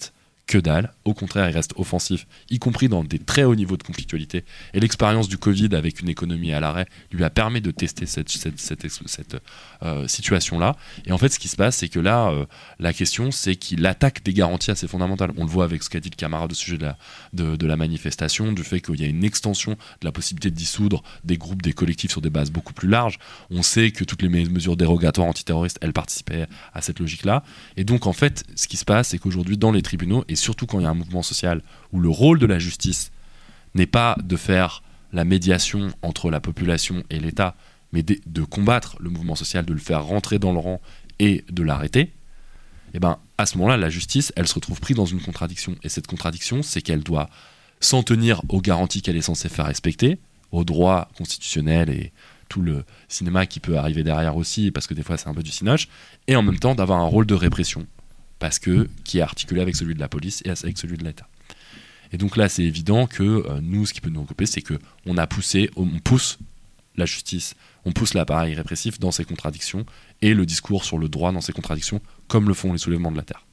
que dalle. Au contraire, il reste offensif, y compris dans des très hauts niveaux de conflictualité. Et l'expérience du Covid avec une économie à l'arrêt lui a permis de tester cette situation-là. Et en fait, ce qui se passe, c'est que là, la question, c'est qu'il attaque des garanties assez fondamentales. On le voit avec ce qu'a dit le camarade au sujet de la manifestation, du fait qu'il y a une extension de la possibilité de dissoudre des groupes, des collectifs sur des bases beaucoup plus larges. On sait que toutes les mesures dérogatoires antiterroristes, elles participaient à cette logique-là. Et donc, en fait, ce qui se passe, c'est qu'aujourd'hui, dans les tribunaux, et surtout quand il y a un mouvement social où le rôle de la justice n'est pas de faire la médiation entre la population et l'État, mais de combattre le mouvement social, de le faire rentrer dans le rang et de l'arrêter, et ben à ce moment-là, la justice, elle se retrouve prise dans une contradiction. Et cette contradiction, c'est qu'elle doit s'en tenir aux garanties qu'elle est censée faire respecter, aux droits constitutionnels et tout le cinéma qui peut arriver derrière aussi, parce que des fois c'est un peu du cinoche, et en même temps d'avoir un rôle de répression, qui est articulé avec celui de la police et avec celui de l'État. Et donc là, c'est évident que nous, ce qui peut nous occuper, c'est qu'on pousse la justice, on pousse l'appareil répressif dans ses contradictions et le discours sur le droit dans ses contradictions, comme le font les soulèvements de la Terre.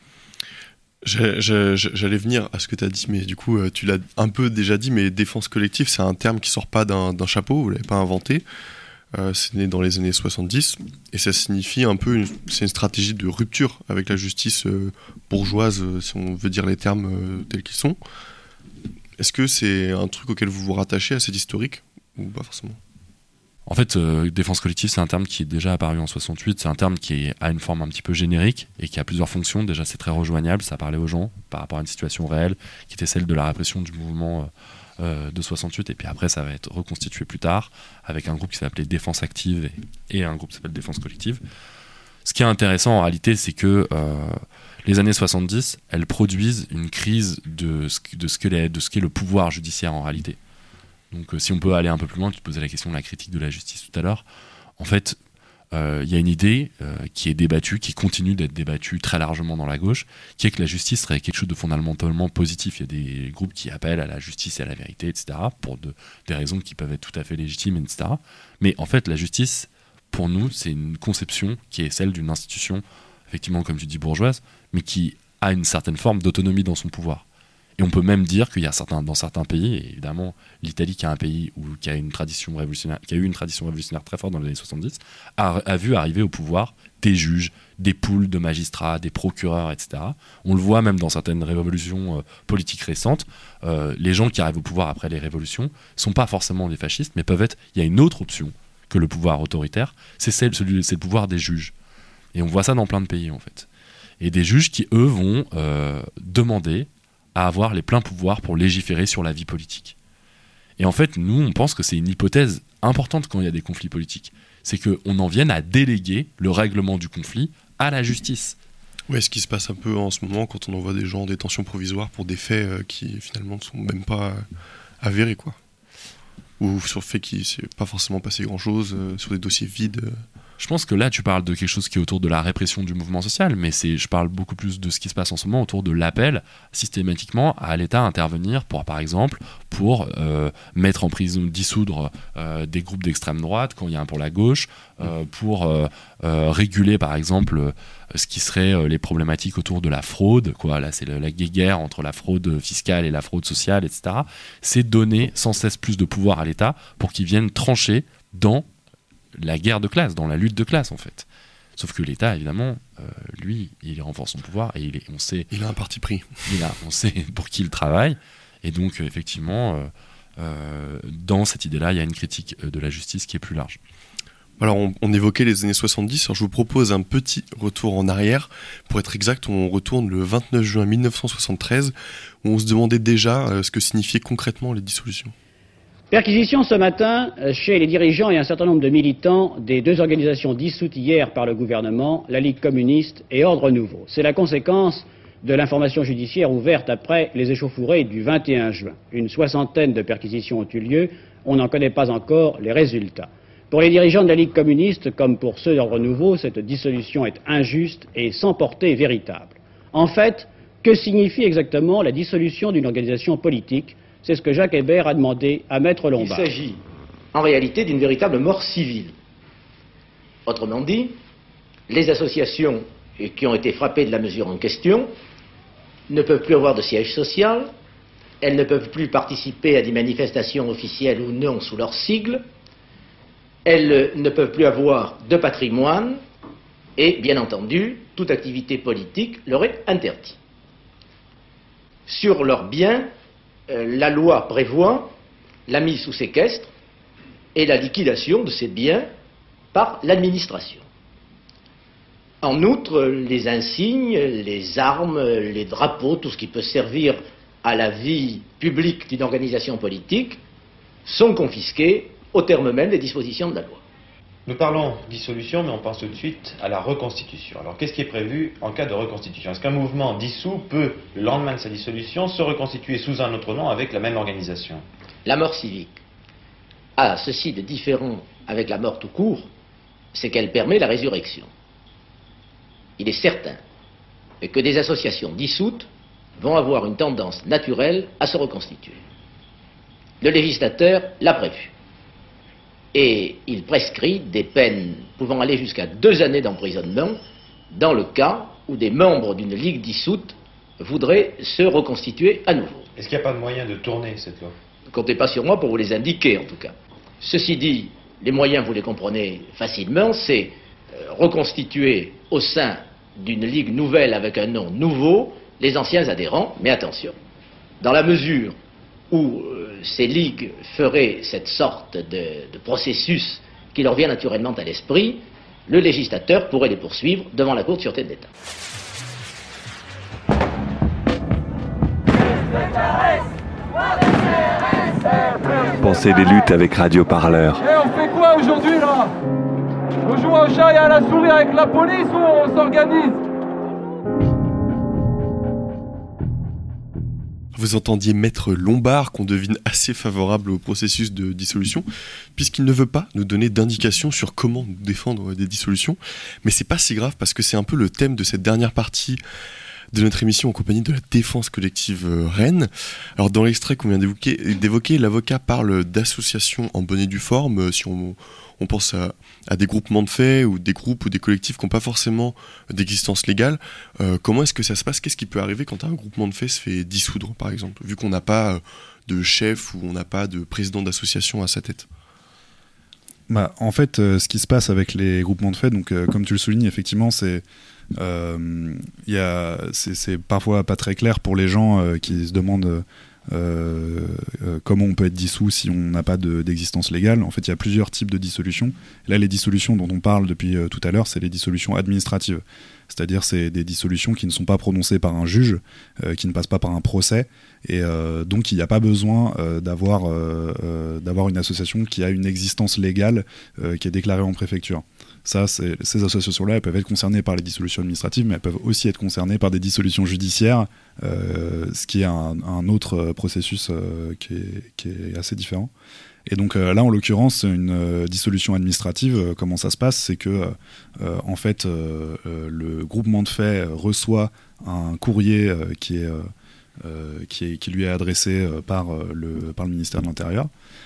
J'allais venir à ce que tu as dit, mais du coup, tu l'as un peu déjà dit, mais défense collective, c'est un terme qui sort pas d'un chapeau, vous l'avez pas inventé. C'est né dans les années 70 et ça signifie un peu c'est une stratégie de rupture avec la justice bourgeoise, si on veut dire les termes tels qu'ils sont. Est-ce que c'est un truc auquel vous vous rattachez à cet historique ou pas forcément? En fait, défense collective, c'est un terme qui est déjà apparu en 68, c'est un terme qui a une forme un petit peu générique et qui a plusieurs fonctions. Déjà, c'est très rejoignable, ça parlait aux gens par rapport à une situation réelle qui était celle de la répression du mouvement de 68, et puis après ça va être reconstitué plus tard avec un groupe qui s'appelait Défense Active et un groupe qui s'appelle Défense Collective. Ce qui est intéressant en réalité, c'est que les années 70, elles produisent une crise de ce qu'est le pouvoir judiciaire en réalité. Donc si on peut aller un peu plus loin, tu te posais la question de la critique de la justice tout à l'heure. En fait, il y a une idée qui est débattue, qui continue d'être débattue très largement dans la gauche, qui est que la justice serait quelque chose de fondamentalement positif. Il y a des groupes qui appellent à la justice et à la vérité, etc., pour des raisons qui peuvent être tout à fait légitimes, etc. Mais en fait, la justice, pour nous, c'est une conception qui est celle d'une institution, effectivement, comme tu dis, bourgeoise, mais qui a une certaine forme d'autonomie dans son pouvoir. Et on peut même dire qu'il y a dans certains pays, et évidemment l'Italie qui est un pays qui a eu une tradition révolutionnaire très forte dans les années 70, a vu arriver au pouvoir des juges, des poules de magistrats, des procureurs, etc. On le voit même dans certaines révolutions politiques récentes, les gens qui arrivent au pouvoir après les révolutions sont pas forcément des fascistes, mais il y a une autre option que le pouvoir autoritaire, c'est le pouvoir des juges. Et on voit ça dans plein de pays en fait. Et des juges qui, eux, vont demander à avoir les pleins pouvoirs pour légiférer sur la vie politique. Et en fait, nous, on pense que c'est une hypothèse importante quand il y a des conflits politiques. C'est qu'on en vienne à déléguer le règlement du conflit à la justice. Ouais, ce qui se passe un peu en ce moment quand on envoie des gens en détention provisoire pour des faits qui finalement ne sont même pas avérés, quoi. Ou sur le fait qu'il ne s'est pas forcément passé grand-chose, sur des dossiers vides. Je pense que là, tu parles de quelque chose qui est autour de la répression du mouvement social, mais je parle beaucoup plus de ce qui se passe en ce moment autour de l'appel systématiquement à l'État à intervenir par exemple, pour mettre en prison, dissoudre des groupes d'extrême droite quand il y a un pour la gauche, pour réguler par exemple ce qui serait les problématiques autour de la fraude, quoi. Là, c'est la guéguerre entre la fraude fiscale et la fraude sociale, etc. C'est donner sans cesse plus de pouvoir à l'État pour qu'il vienne trancher dans la guerre de classe, dans la lutte de classe en fait. Sauf que l'État, évidemment, lui, il renforce son pouvoir et on sait... Il a un parti pris. On sait pour qui il travaille. Et donc, effectivement, dans cette idée-là, il y a une critique de la justice qui est plus large. Alors, on évoquait les années 70. Alors, je vous propose un petit retour en arrière. Pour être exact, on retourne le 29 juin 1973, où on se demandait déjà ce que signifiaient concrètement les dissolutions. Perquisition ce matin chez les dirigeants et un certain nombre de militants des deux organisations dissoutes hier par le gouvernement, la Ligue communiste et Ordre Nouveau. C'est la conséquence de l'information judiciaire ouverte après les échauffourées du 21 juin. Une soixantaine de perquisitions ont eu lieu, on n'en connaît pas encore les résultats. Pour les dirigeants de la Ligue communiste, comme pour ceux d'Ordre Nouveau, cette dissolution est injuste et sans portée véritable. En fait, que signifie exactement la dissolution d'une organisation politique ? C'est ce que Jacques Hébert a demandé à Maître Lombard. Il s'agit en réalité d'une véritable mort civile. Autrement dit, les associations qui ont été frappées de la mesure en question ne peuvent plus avoir de siège social, elles ne peuvent plus participer à des manifestations officielles ou non sous leur sigle, elles ne peuvent plus avoir de patrimoine et, bien entendu, toute activité politique leur est interdite. Sur leurs biens, la loi prévoit la mise sous séquestre et la liquidation de ces biens par l'administration. En outre, les insignes, les armes, les drapeaux, tout ce qui peut servir à la vie publique d'une organisation politique sont confisqués au terme même des dispositions de la loi. Nous parlons dissolution, mais on pense tout de suite à la reconstitution. Alors, qu'est-ce qui est prévu en cas de reconstitution? Est-ce qu'un mouvement dissous peut, le lendemain de sa dissolution, se reconstituer sous un autre nom avec la même organisation? La mort civique a ceci de différent avec la mort tout court, c'est qu'elle permet la résurrection. Il est certain que des associations dissoutes vont avoir une tendance naturelle à se reconstituer. Le législateur l'a prévu. Et il prescrit des peines pouvant aller jusqu'à 2 années d'emprisonnement dans le cas où des membres d'une ligue dissoute voudraient se reconstituer à nouveau. Est-ce qu'il n'y a pas de moyen de tourner cette loi? Ne comptez pas sur moi pour vous les indiquer, en tout cas. Ceci dit, les moyens, vous les comprenez facilement, c'est reconstituer au sein d'une ligue nouvelle avec un nom nouveau les anciens adhérents, mais attention, dans la mesure où ces ligues feraient cette sorte de processus qui leur vient naturellement à l'esprit, le législateur pourrait les poursuivre devant la Cour de sûreté de l'État. Pensez des luttes avec Radio Parleur. Et on fait quoi aujourd'hui là? On joue au chat et à la souris avec la police ou on s'organise? Vous entendiez Maître Lombard, qu'on devine assez favorable au processus de dissolution, puisqu'il ne veut pas nous donner d'indications sur comment nous défendre des dissolutions. Mais c'est pas si grave, parce que c'est un peu le thème de cette dernière partie de notre émission en compagnie de la défense collective Rennes. Alors dans l'extrait qu'on vient d'évoquer, l'avocat parle d'associations en bonne et due forme. Si on pense à des groupements de faits ou des groupes ou des collectifs qui n'ont pas forcément d'existence légale, comment est-ce que ça se passe? Qu'est-ce qui peut arriver quand un groupement de faits se fait dissoudre, par exemple, vu qu'on n'a pas de chef ou on n'a pas de président d'association à sa tête? En fait, ce qui se passe avec les groupements de faits, donc comme tu le soulignes, effectivement, c'est parfois pas très clair pour les gens qui se demandent comment on peut être dissous si on n'a pas d'existence légale. En fait, il y a plusieurs types de dissolutions. Là, les dissolutions dont on parle depuis tout à l'heure, c'est les dissolutions administratives. C'est-à-dire, c'est des dissolutions qui ne sont pas prononcées par un juge, qui ne passent pas par un procès, et donc il n'y a pas besoin d'avoir une association qui a une existence légale qui est déclarée en préfecture. Ces associations-là, elles peuvent être concernées par les dissolutions administratives, mais elles peuvent aussi être concernées par des dissolutions judiciaires, ce qui est un autre processus qui est assez différent. Et donc là, en l'occurrence, une dissolution administrative, comment ça se passe? C'est que, en fait, le groupement de faits reçoit un courrier qui lui est adressé par le ministère de l'Intérieur.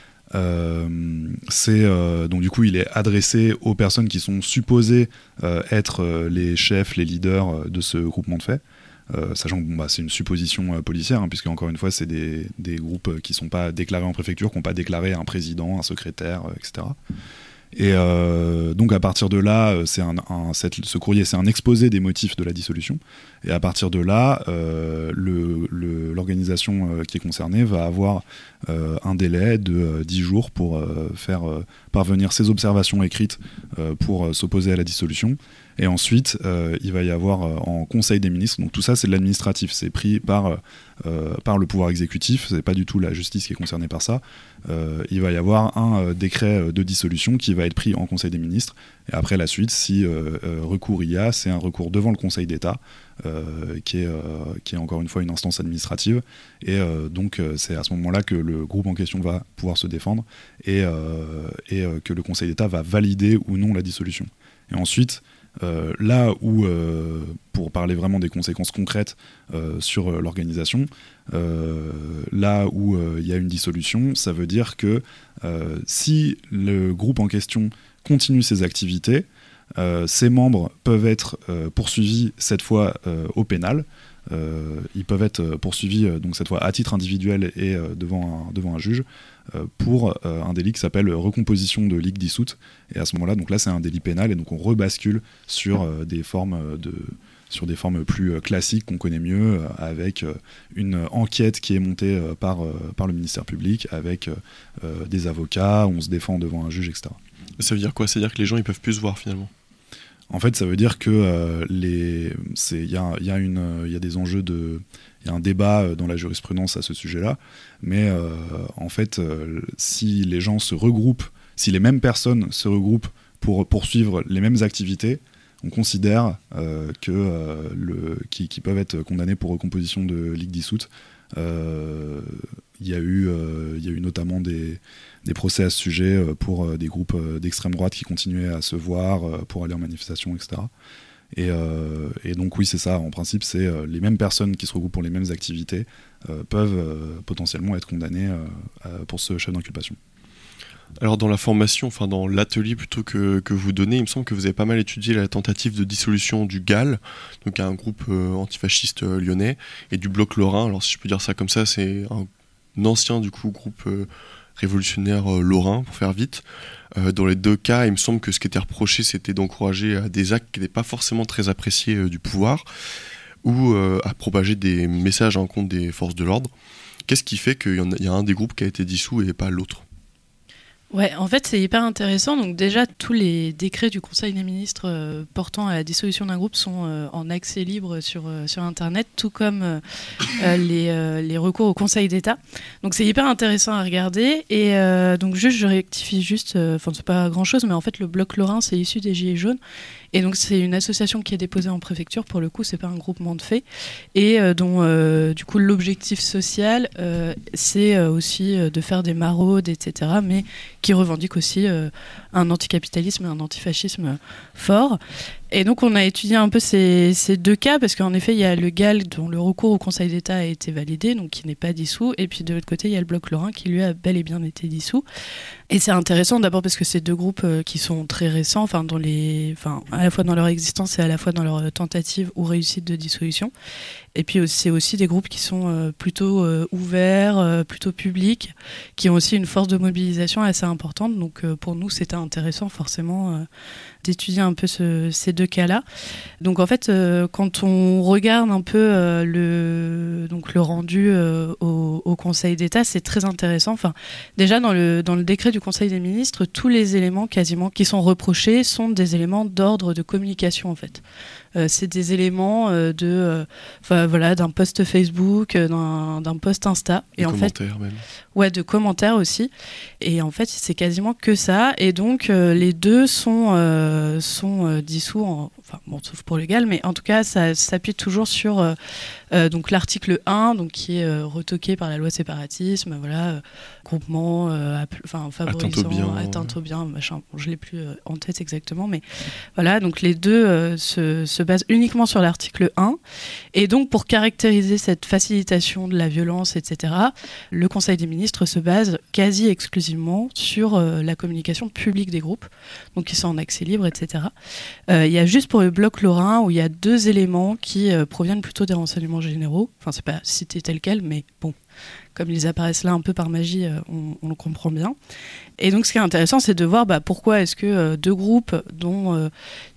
Donc du coup il est adressé aux personnes qui sont supposées être les chefs, les leaders de ce groupement de faits, sachant que c'est une supposition policière, puisque encore une fois c'est des groupes qui ne sont pas déclarés en préfecture, qui n'ont pas déclaré un président, un secrétaire, etc. Et donc à partir de là, ce courrier, c'est un exposé des motifs de la dissolution, et à partir de là, l'organisation qui est concernée va avoir un délai de 10 jours pour faire parvenir ses observations écrites pour s'opposer à la dissolution. Et ensuite, il va y avoir en Conseil des ministres, donc tout ça c'est de l'administratif, c'est pris par le pouvoir exécutif, c'est pas du tout la justice qui est concernée par ça. Il va y avoir un décret de dissolution qui va être pris en Conseil des ministres, et après la suite, si recours il y a, c'est un recours devant le Conseil d'État, qui est encore une fois une instance administrative, et donc c'est à ce moment-là que le groupe en question va pouvoir se défendre, et que le Conseil d'État va valider ou non la dissolution. Et ensuite, là où, pour parler vraiment des conséquences concrètes sur l'organisation, là où il y a une dissolution, ça veut dire que si le groupe en question continue ses activités, ses membres peuvent être poursuivis cette fois au pénal ils peuvent être poursuivis, donc cette fois à titre individuel et devant un juge, pour un délit qui s'appelle recomposition de ligue dissoute. Et à ce moment-là, donc là c'est un délit pénal, et donc on rebascule sur des formes plus classiques qu'on connaît mieux, avec une enquête qui est montée par le ministère public, avec des avocats, on se défend devant un juge, etc. Ça veut dire quoi? C'est-à-dire que les gens ils peuvent plus se voir finalement? En fait, ça veut dire que il y a des enjeux il y a un débat dans la jurisprudence à ce sujet-là, mais en fait, si les gens se regroupent, si les mêmes personnes se regroupent pour poursuivre les mêmes activités, on considère qu'ils peuvent être condamnés pour recomposition de ligue dissoute. Il y a eu notamment des procès à ce sujet pour des groupes d'extrême droite qui continuaient à se voir pour aller en manifestation, etc. Et donc oui, c'est ça, en principe, c'est les mêmes personnes qui se regroupent pour les mêmes activités peuvent potentiellement être condamnées pour ce chef d'inculpation. Alors dans la formation, enfin dans l'atelier plutôt que vous donnez, il me semble que vous avez pas mal étudié la tentative de dissolution du GAL, donc un groupe antifasciste lyonnais, et du Bloc Lorrain. Alors si je peux dire ça comme ça, c'est un ancien du coup groupe révolutionnaire lorrain, pour faire vite. Dans les deux cas, il me semble que ce qui était reproché, c'était d'encourager à des actes qui n'étaient pas forcément très appréciés du pouvoir, ou à propager des messages à l'encontre des forces de l'ordre. Qu'est-ce qui fait qu'il y a un des groupes qui a été dissous et pas l'autre ? Ouais, en fait, c'est hyper intéressant. Donc déjà, tous les décrets du Conseil des ministres portant à la dissolution d'un groupe sont en accès libre sur Internet, tout comme les recours au Conseil d'État. Donc c'est hyper intéressant à regarder. Et donc juste, je rectifie juste, c'est pas grand-chose, mais en fait, le Bloc Lorrain, c'est issu des Gilets jaunes. Et donc c'est une association qui est déposée en préfecture, pour le coup c'est pas un groupement de fait, et dont du coup l'objectif social c'est aussi de faire des maraudes, etc., mais qui revendique aussi un anticapitalisme et un antifascisme fort. Et donc on a étudié un peu ces deux cas, parce qu'en effet il y a le GAL dont le recours au Conseil d'État a été validé, donc qui n'est pas dissous, et puis de l'autre côté il y a le Bloc Lorrain qui lui a bel et bien été dissous. Et c'est intéressant d'abord parce que c'est deux groupes qui sont très récents, à la fois dans leur existence et à la fois dans leur tentative ou réussite de dissolution. Et puis c'est aussi des groupes qui sont plutôt ouverts, plutôt publics, qui ont aussi une force de mobilisation assez importante. Donc pour nous c'était intéressant forcément d'étudier un peu ces deux cas-là. Donc en fait, quand on regarde un peu le rendu au Conseil d'État, c'est très intéressant. Enfin, déjà dans le décret du Conseil des ministres, tous les éléments quasiment qui sont reprochés sont des éléments d'ordre de communication en fait. C'est des éléments d'un post Facebook, d'un post Insta. Et en commentaires fait, même. Ouais, de commentaires aussi. Et en fait, c'est quasiment que ça. Et donc, les deux sont dissous, sauf pour légal, mais en tout cas, ça s'appuie toujours sur donc l'article 1, donc qui est retoqué par la loi séparatisme, groupement, favorisant, atteinte au bien, machin. Bon, je l'ai plus en tête exactement, mais voilà. Donc les deux se basent uniquement sur l'article 1, et donc pour caractériser cette facilitation de la violence, etc., le Conseil des ministres se base quasi exclusivement sur la communication publique des groupes, donc qui sont en accès libre, etc. Il y a juste pour le Bloc Lorrain où il y a deux éléments qui proviennent plutôt des renseignements généraux. Enfin, c'est pas cité tel quel, mais bon, comme ils apparaissent là un peu par magie, on le comprend bien. Et donc ce qui est intéressant, c'est de voir pourquoi est-ce que deux groupes dont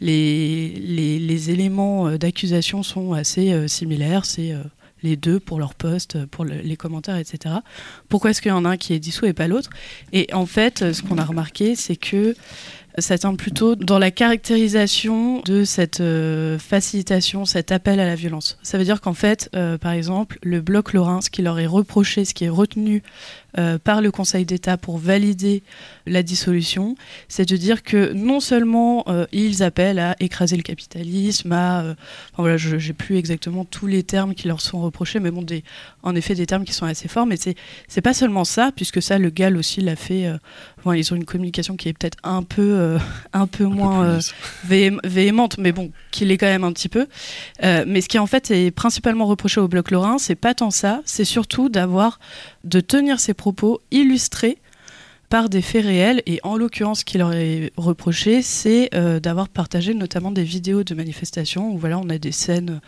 les éléments d'accusation sont assez similaires, c'est les deux pour leurs posts, pour les commentaires, etc. Pourquoi est-ce qu'il y en a un qui est dissous et pas l'autre ? Et en fait, ce qu'on a remarqué, c'est que ça tient plutôt dans la caractérisation de cette facilitation, cet appel à la violence. Ça veut dire qu'en fait, par exemple, le Bloc Lorrain, ce qui leur est reproché, ce qui est retenu par le Conseil d'État pour valider la dissolution, c'est de dire que non seulement ils appellent à écraser le capitalisme, j'ai plus exactement tous les termes qui leur sont reprochés, mais bon, en effet des termes qui sont assez forts, mais c'est pas seulement ça, puisque ça, le GAL aussi l'a fait. Ils ont une communication qui est peut-être un peu moins véhémente, mais bon, qui l'est quand même un petit peu. Mais ce qui en fait est principalement reproché au Bloc Lorrain, c'est pas tant ça, c'est surtout de tenir ses propos illustrés par des faits réels, et en l'occurrence ce qui leur est reproché, c'est d'avoir partagé notamment des vidéos de manifestations où on a des scènes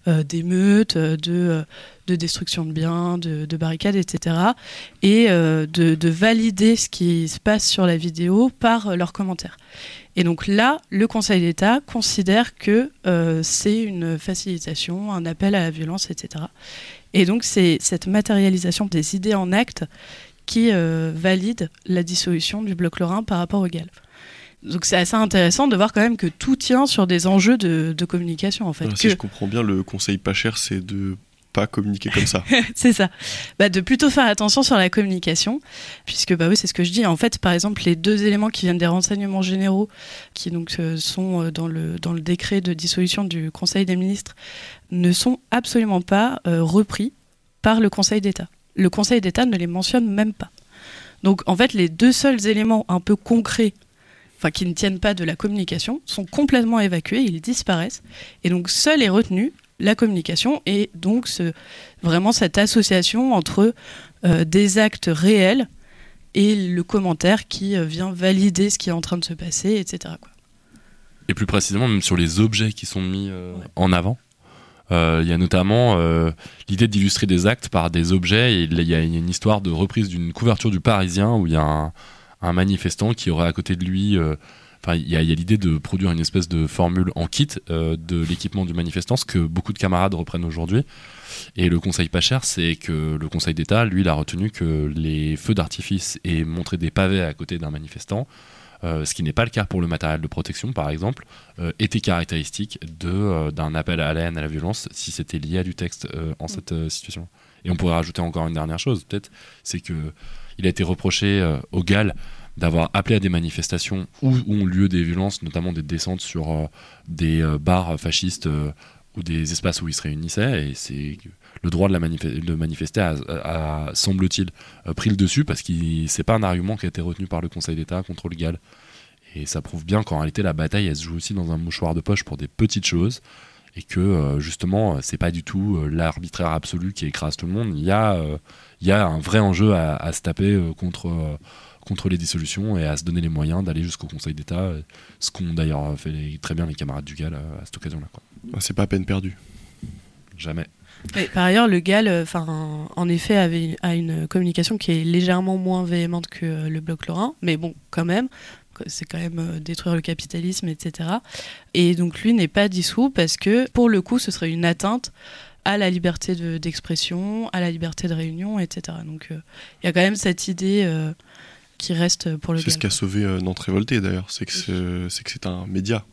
d'émeutes, de destruction de biens, de barricades, etc. Et de valider ce qui se passe sur la vidéo par leurs commentaires. Et donc là, le Conseil d'État considère que c'est une facilitation, un appel à la violence, etc. Et donc c'est cette matérialisation des idées en actes qui valide la dissolution du bloc lorrain par rapport au GAL. Donc c'est assez intéressant de voir quand même que tout tient sur des enjeux de communication en fait. Alors, si je comprends bien, le conseil pas cher, c'est de pas communiquer comme ça. C'est ça. De plutôt faire attention sur la communication, puisque oui, c'est ce que je dis. En fait, par exemple, les 2 éléments qui viennent des renseignements généraux, qui donc sont dans le décret de dissolution du Conseil des ministres, ne sont absolument pas repris par le Conseil d'État. Le Conseil d'État ne les mentionne même pas. Donc en fait, les 2 seuls éléments un peu concrets, qui ne tiennent pas de la communication, sont complètement évacués, ils disparaissent. Et donc seule est retenue la communication et donc vraiment cette association entre des actes réels et le commentaire qui vient valider ce qui est en train de se passer, etc. Et plus précisément, même sur les objets qui sont mis en avant. Il y a notamment l'idée d'illustrer des actes par des objets. Et il y a une histoire de reprise d'une couverture du Parisien où il y a un manifestant qui aurait à côté de lui... il y a l'idée de produire une espèce de formule en kit de l'équipement du manifestant, ce que beaucoup de camarades reprennent aujourd'hui. Et le conseil pas cher, c'est que le Conseil d'État, lui, il a retenu que les feux d'artifice aient montré des pavés à côté d'un manifestant, ce qui n'est pas le cas pour le matériel de protection, par exemple, était caractéristique d'un appel à la haine, à la violence, si c'était lié à du texte en cette situation. Et on pourrait rajouter encore une dernière chose, peut-être, c'est qu'il a été reproché au GAL d'avoir appelé à des manifestations où ont lieu des violences, notamment des descentes sur des bars fascistes ou des espaces où ils se réunissaient, et c'est le droit de manifester a semble-t-il pris le dessus, parce que c'est pas un argument qui a été retenu par le Conseil d'État contre le GAL. Et ça prouve bien qu'en réalité la bataille elle se joue aussi dans un mouchoir de poche pour des petites choses, et que justement c'est pas du tout l'arbitraire absolu qui écrase tout le monde. Il y a un vrai enjeu à se taper contre les dissolutions et à se donner les moyens d'aller jusqu'au Conseil d'État, ce qu'ont d'ailleurs fait très bien les camarades du GAL à cette occasion-là. C'est pas peine perdue. Jamais. Et par ailleurs, le GAL, en effet, a une communication qui est légèrement moins véhémente que le bloc lorrain, mais bon, quand même, c'est quand même détruire le capitalisme, etc. Et donc lui n'est pas dissous parce que, pour le coup, ce serait une atteinte à la liberté d'expression, à la liberté de réunion, etc. Donc il y a quand même cette idée qui reste pour le GAL. C'est ce qui a sauvé Nantes Révoltée d'ailleurs, c'est que c'est un média.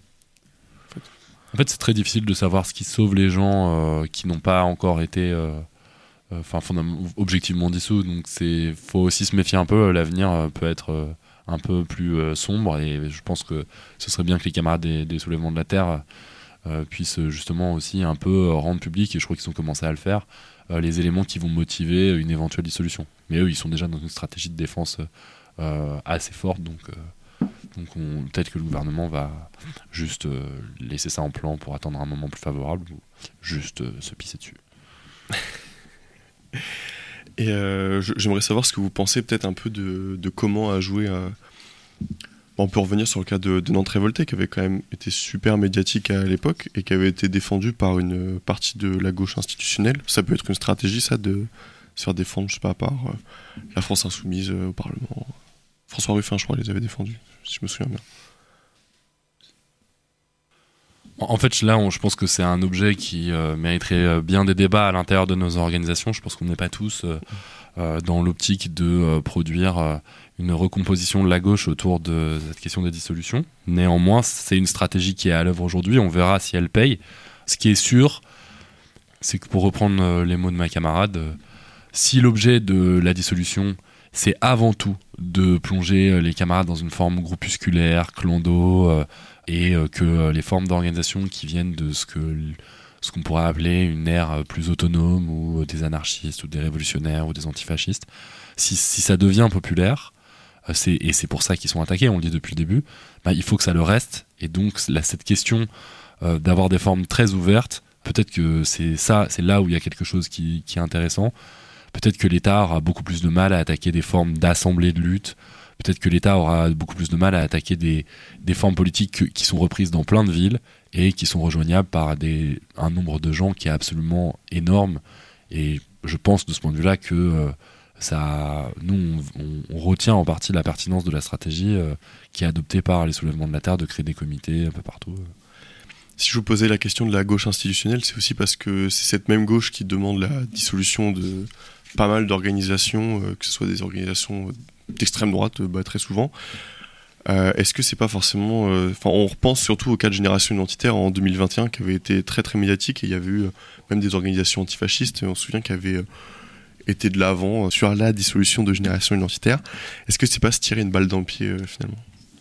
En fait, c'est très difficile de savoir ce qui sauve les gens qui n'ont pas encore été objectivement dissous. Donc faut aussi se méfier un peu. L'avenir peut être un peu plus sombre, et je pense que ce serait bien que les camarades des soulèvements de la Terre puissent justement aussi un peu rendre public, et je crois qu'ils ont commencé à le faire, les éléments qui vont motiver une éventuelle dissolution. Mais eux, ils sont déjà dans une stratégie de défense assez forte, donc peut-être que le gouvernement va juste laisser ça en plan pour attendre un moment plus favorable, ou juste se pisser dessus. Et j'aimerais savoir ce que vous pensez peut-être un peu de comment a joué... on peut revenir sur le cas de Nantes Révoltée, qui avait quand même été super médiatique à l'époque et qui avait été défendu par une partie de la gauche institutionnelle. Ça peut être une stratégie, ça, de se faire défendre, je sais pas, par la France Insoumise au Parlement. François Ruffin, je crois, les avait défendus, si je me souviens bien. En fait, là, je pense que c'est un objet qui mériterait bien des débats à l'intérieur de nos organisations. Je pense qu'on n'est pas tous dans l'optique de produire une recomposition de la gauche autour de cette question des dissolutions. Néanmoins, c'est une stratégie qui est à l'œuvre aujourd'hui. On verra si elle paye. Ce qui est sûr, c'est que, pour reprendre les mots de ma camarade, si l'objet de la dissolution, c'est avant tout de plonger les camarades dans une forme groupusculaire, clando, et que les formes d'organisation qui viennent de ce qu'on pourrait appeler une ère plus autonome, ou des anarchistes, ou des révolutionnaires, ou des antifascistes, si ça devient populaire, et c'est pour ça qu'ils sont attaqués, on le dit depuis le début, il faut que ça le reste. Et donc cette question d'avoir des formes très ouvertes, peut-être que c'est là où il y a quelque chose qui est intéressant. Peut-être que l'État aura beaucoup plus de mal à attaquer des formes d'assemblées de lutte, peut-être que l'État aura beaucoup plus de mal à attaquer des formes politiques qui sont reprises dans plein de villes et qui sont rejoignables par un nombre de gens qui est absolument énorme. Et je pense de ce point de vue-là que nous, on retient en partie la pertinence de la stratégie qui est adoptée par les soulèvements de la Terre de créer des comités un peu partout. Si je vous posais la question de la gauche institutionnelle, c'est aussi parce que c'est cette même gauche qui demande la dissolution de pas mal d'organisations, que ce soit des organisations d'extrême droite, très souvent. Est-ce que c'est pas forcément... on repense surtout au cas de Génération Identitaire en 2021 qui avait été très très médiatique, et il y avait eu même des organisations antifascistes, et on se souvient qu'il y avait été de l'avant sur la dissolution de Génération Identitaire. Est-ce que c'est pas se tirer une balle dans le pied finalement ?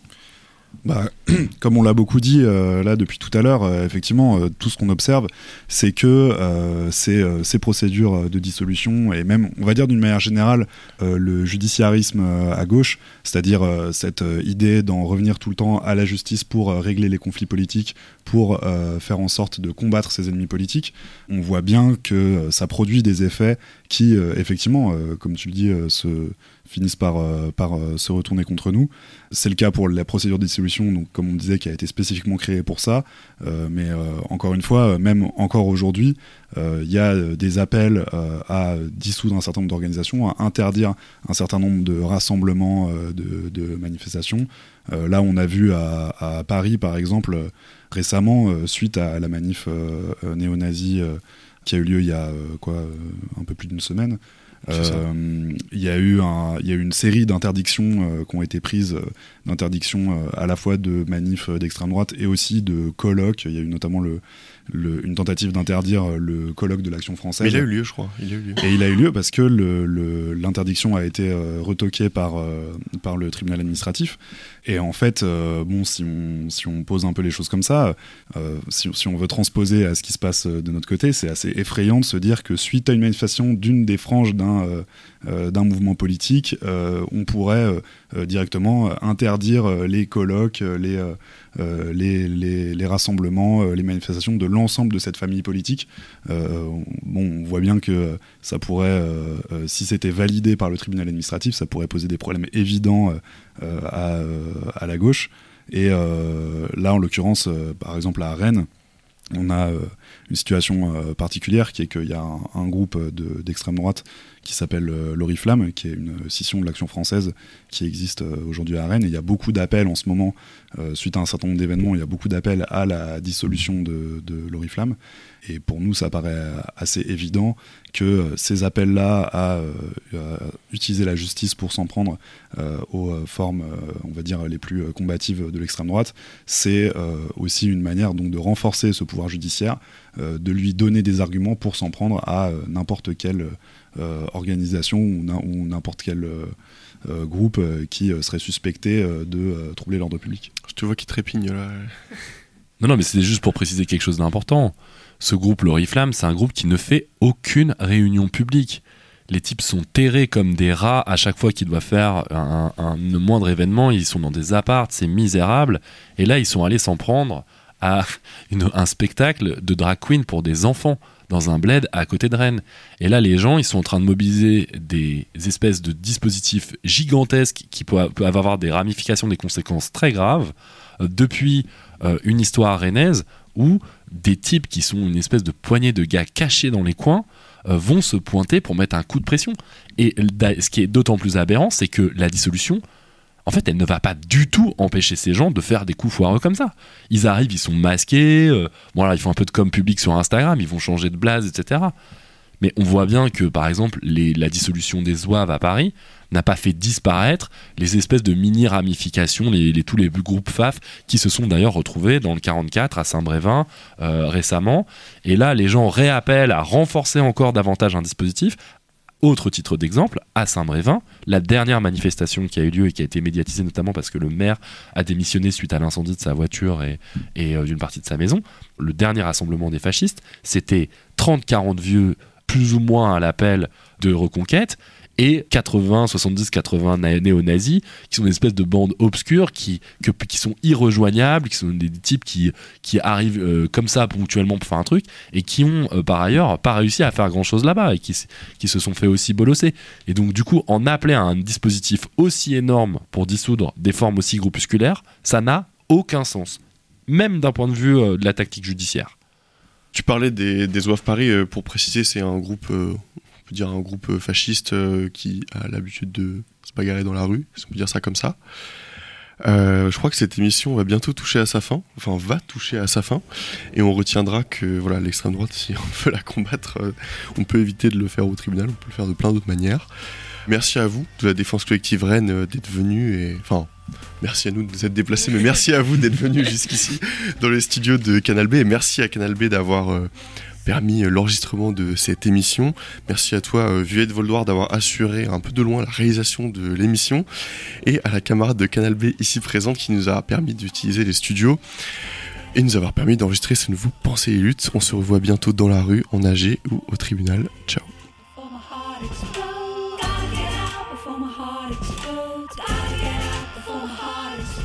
Comme on l'a beaucoup dit là depuis tout à l'heure, effectivement, tout ce qu'on observe, c'est que ces procédures de dissolution, et même, on va dire d'une manière générale, le judiciarisme à gauche, c'est-à-dire cette idée d'en revenir tout le temps à la justice pour régler les conflits politiques, pour faire en sorte de combattre ses ennemis politiques, on voit bien que ça produit des effets qui, effectivement, comme tu le dis, finissent par se retourner contre nous. C'est le cas pour la procédure de dissolution, donc, comme on disait, qui a été spécifiquement créée pour ça. Mais encore une fois, même encore aujourd'hui, il y a des appels à dissoudre un certain nombre d'organisations, à interdire un certain nombre de rassemblements, de manifestations. Là, on a vu à Paris, par exemple, récemment, suite à la manif néo-nazie qui a eu lieu il y a un peu plus d'une semaine, il y a eu une série d'interdictions qui ont été prises, d'interdictions à la fois de manifs d'extrême droite et aussi de colloques. Il y a eu notamment une tentative d'interdire le colloque de l'Action française. Mais il a eu lieu, je crois. Et il a eu lieu parce que l'interdiction a été retoquée par le tribunal administratif. Et en fait, si on pose un peu les choses comme ça, si on veut transposer à ce qui se passe de notre côté, c'est assez effrayant de se dire que suite à une manifestation d'une des franges d'un mouvement politique, on pourrait directement interdire les colloques, les rassemblements, les manifestations de l'ensemble de cette famille politique. On voit bien que ça pourrait, si c'était validé par le tribunal administratif, ça pourrait poser des problèmes évidents à la gauche. Et là, en l'occurrence, par exemple à Rennes, on a une situation particulière qui est qu'il y a un groupe d'extrême droite qui s'appelle l'Oriflamme, qui est une scission de l'Action française qui existe aujourd'hui à Rennes. Et il y a beaucoup d'appels en ce moment, suite à un certain nombre d'événements, il y a beaucoup d'appels à la dissolution de l'Oriflamme. Et pour nous, ça paraît assez évident que ces appels-là à utiliser la justice pour s'en prendre aux formes, on va dire, les plus combatives de l'extrême droite, c'est aussi une manière donc de renforcer ce pouvoir judiciaire, de lui donner des arguments pour s'en prendre à n'importe quelle organisation ou n'importe quel groupe qui serait suspecté de troubler l'ordre public. Je te vois qui trépigne là. Non, mais c'était juste pour préciser quelque chose d'important. Ce groupe, l'Oriflamme, c'est un groupe qui ne fait aucune réunion publique. Les types sont terrés comme des rats à chaque fois qu'ils doivent faire un moindre événement. Ils sont dans des apparts, c'est misérable. Et là, ils sont allés s'en prendre à un spectacle de drag queen pour des enfants dans un bled à côté de Rennes. Et là, les gens, ils sont en train de mobiliser des espèces de dispositifs gigantesques qui peuvent avoir des ramifications, des conséquences très graves, depuis une histoire rennaise où des types qui sont une espèce de poignée de gars cachés dans les coins vont se pointer pour mettre un coup de pression. Et ce qui est d'autant plus aberrant, c'est que la dissolution, en fait, elle ne va pas du tout empêcher ces gens de faire des coups foireux comme ça. Ils arrivent, ils sont masqués, ils font un peu de com public sur Instagram, ils vont changer de blaze, etc. Mais on voit bien que, par exemple, la dissolution des Zouaves à Paris n'a pas fait disparaître les espèces de mini-ramifications, tous les groupes FAF qui se sont d'ailleurs retrouvés dans le 44 à Saint-Brévin récemment. Et là, les gens réappellent à renforcer encore davantage un dispositif. Autre titre d'exemple, à Saint-Brévin, la dernière manifestation qui a eu lieu et qui a été médiatisée notamment parce que le maire a démissionné suite à l'incendie de sa voiture et d'une partie de sa maison. Le dernier rassemblement des fascistes, c'était 30-40 vieux plus ou moins à l'appel de Reconquête, et 70-80 néo-nazis, qui sont des espèces de bandes obscures qui sont irrejoignables, qui sont des types qui arrivent comme ça ponctuellement pour faire un truc, et qui ont par ailleurs pas réussi à faire grand-chose là-bas, et qui se sont fait aussi bolosser. Et donc du coup, en appeler à un dispositif aussi énorme pour dissoudre des formes aussi groupusculaires, ça n'a aucun sens, même d'un point de vue de la tactique judiciaire. Tu parlais des Zouaves Paris, pour préciser, c'est un groupe, on peut dire un groupe fasciste qui a l'habitude de se bagarrer dans la rue, si on peut dire ça comme ça. Je crois que cette émission va bientôt toucher à sa fin, et on retiendra que voilà, l'extrême droite, si on veut la combattre, on peut éviter de le faire au tribunal, on peut le faire de plein d'autres manières. Merci à vous de la Défense Collective Rennes d'être venus, merci à nous de nous être déplacés, mais merci à vous d'être venus jusqu'ici dans les studios de Canal B, et merci à Canal B d'avoir permis l'enregistrement de cette émission. Merci à toi, Violette Voldoir, d'avoir assuré un peu de loin la réalisation de l'émission, et à la camarade de Canal B ici présente qui nous a permis d'utiliser les studios et nous avoir permis d'enregistrer ce nouveau Pensée et Lutte. On se revoit bientôt dans la rue, en AG ou au tribunal. Ciao. Before my heart explodes, gotta get out before my heart explodes.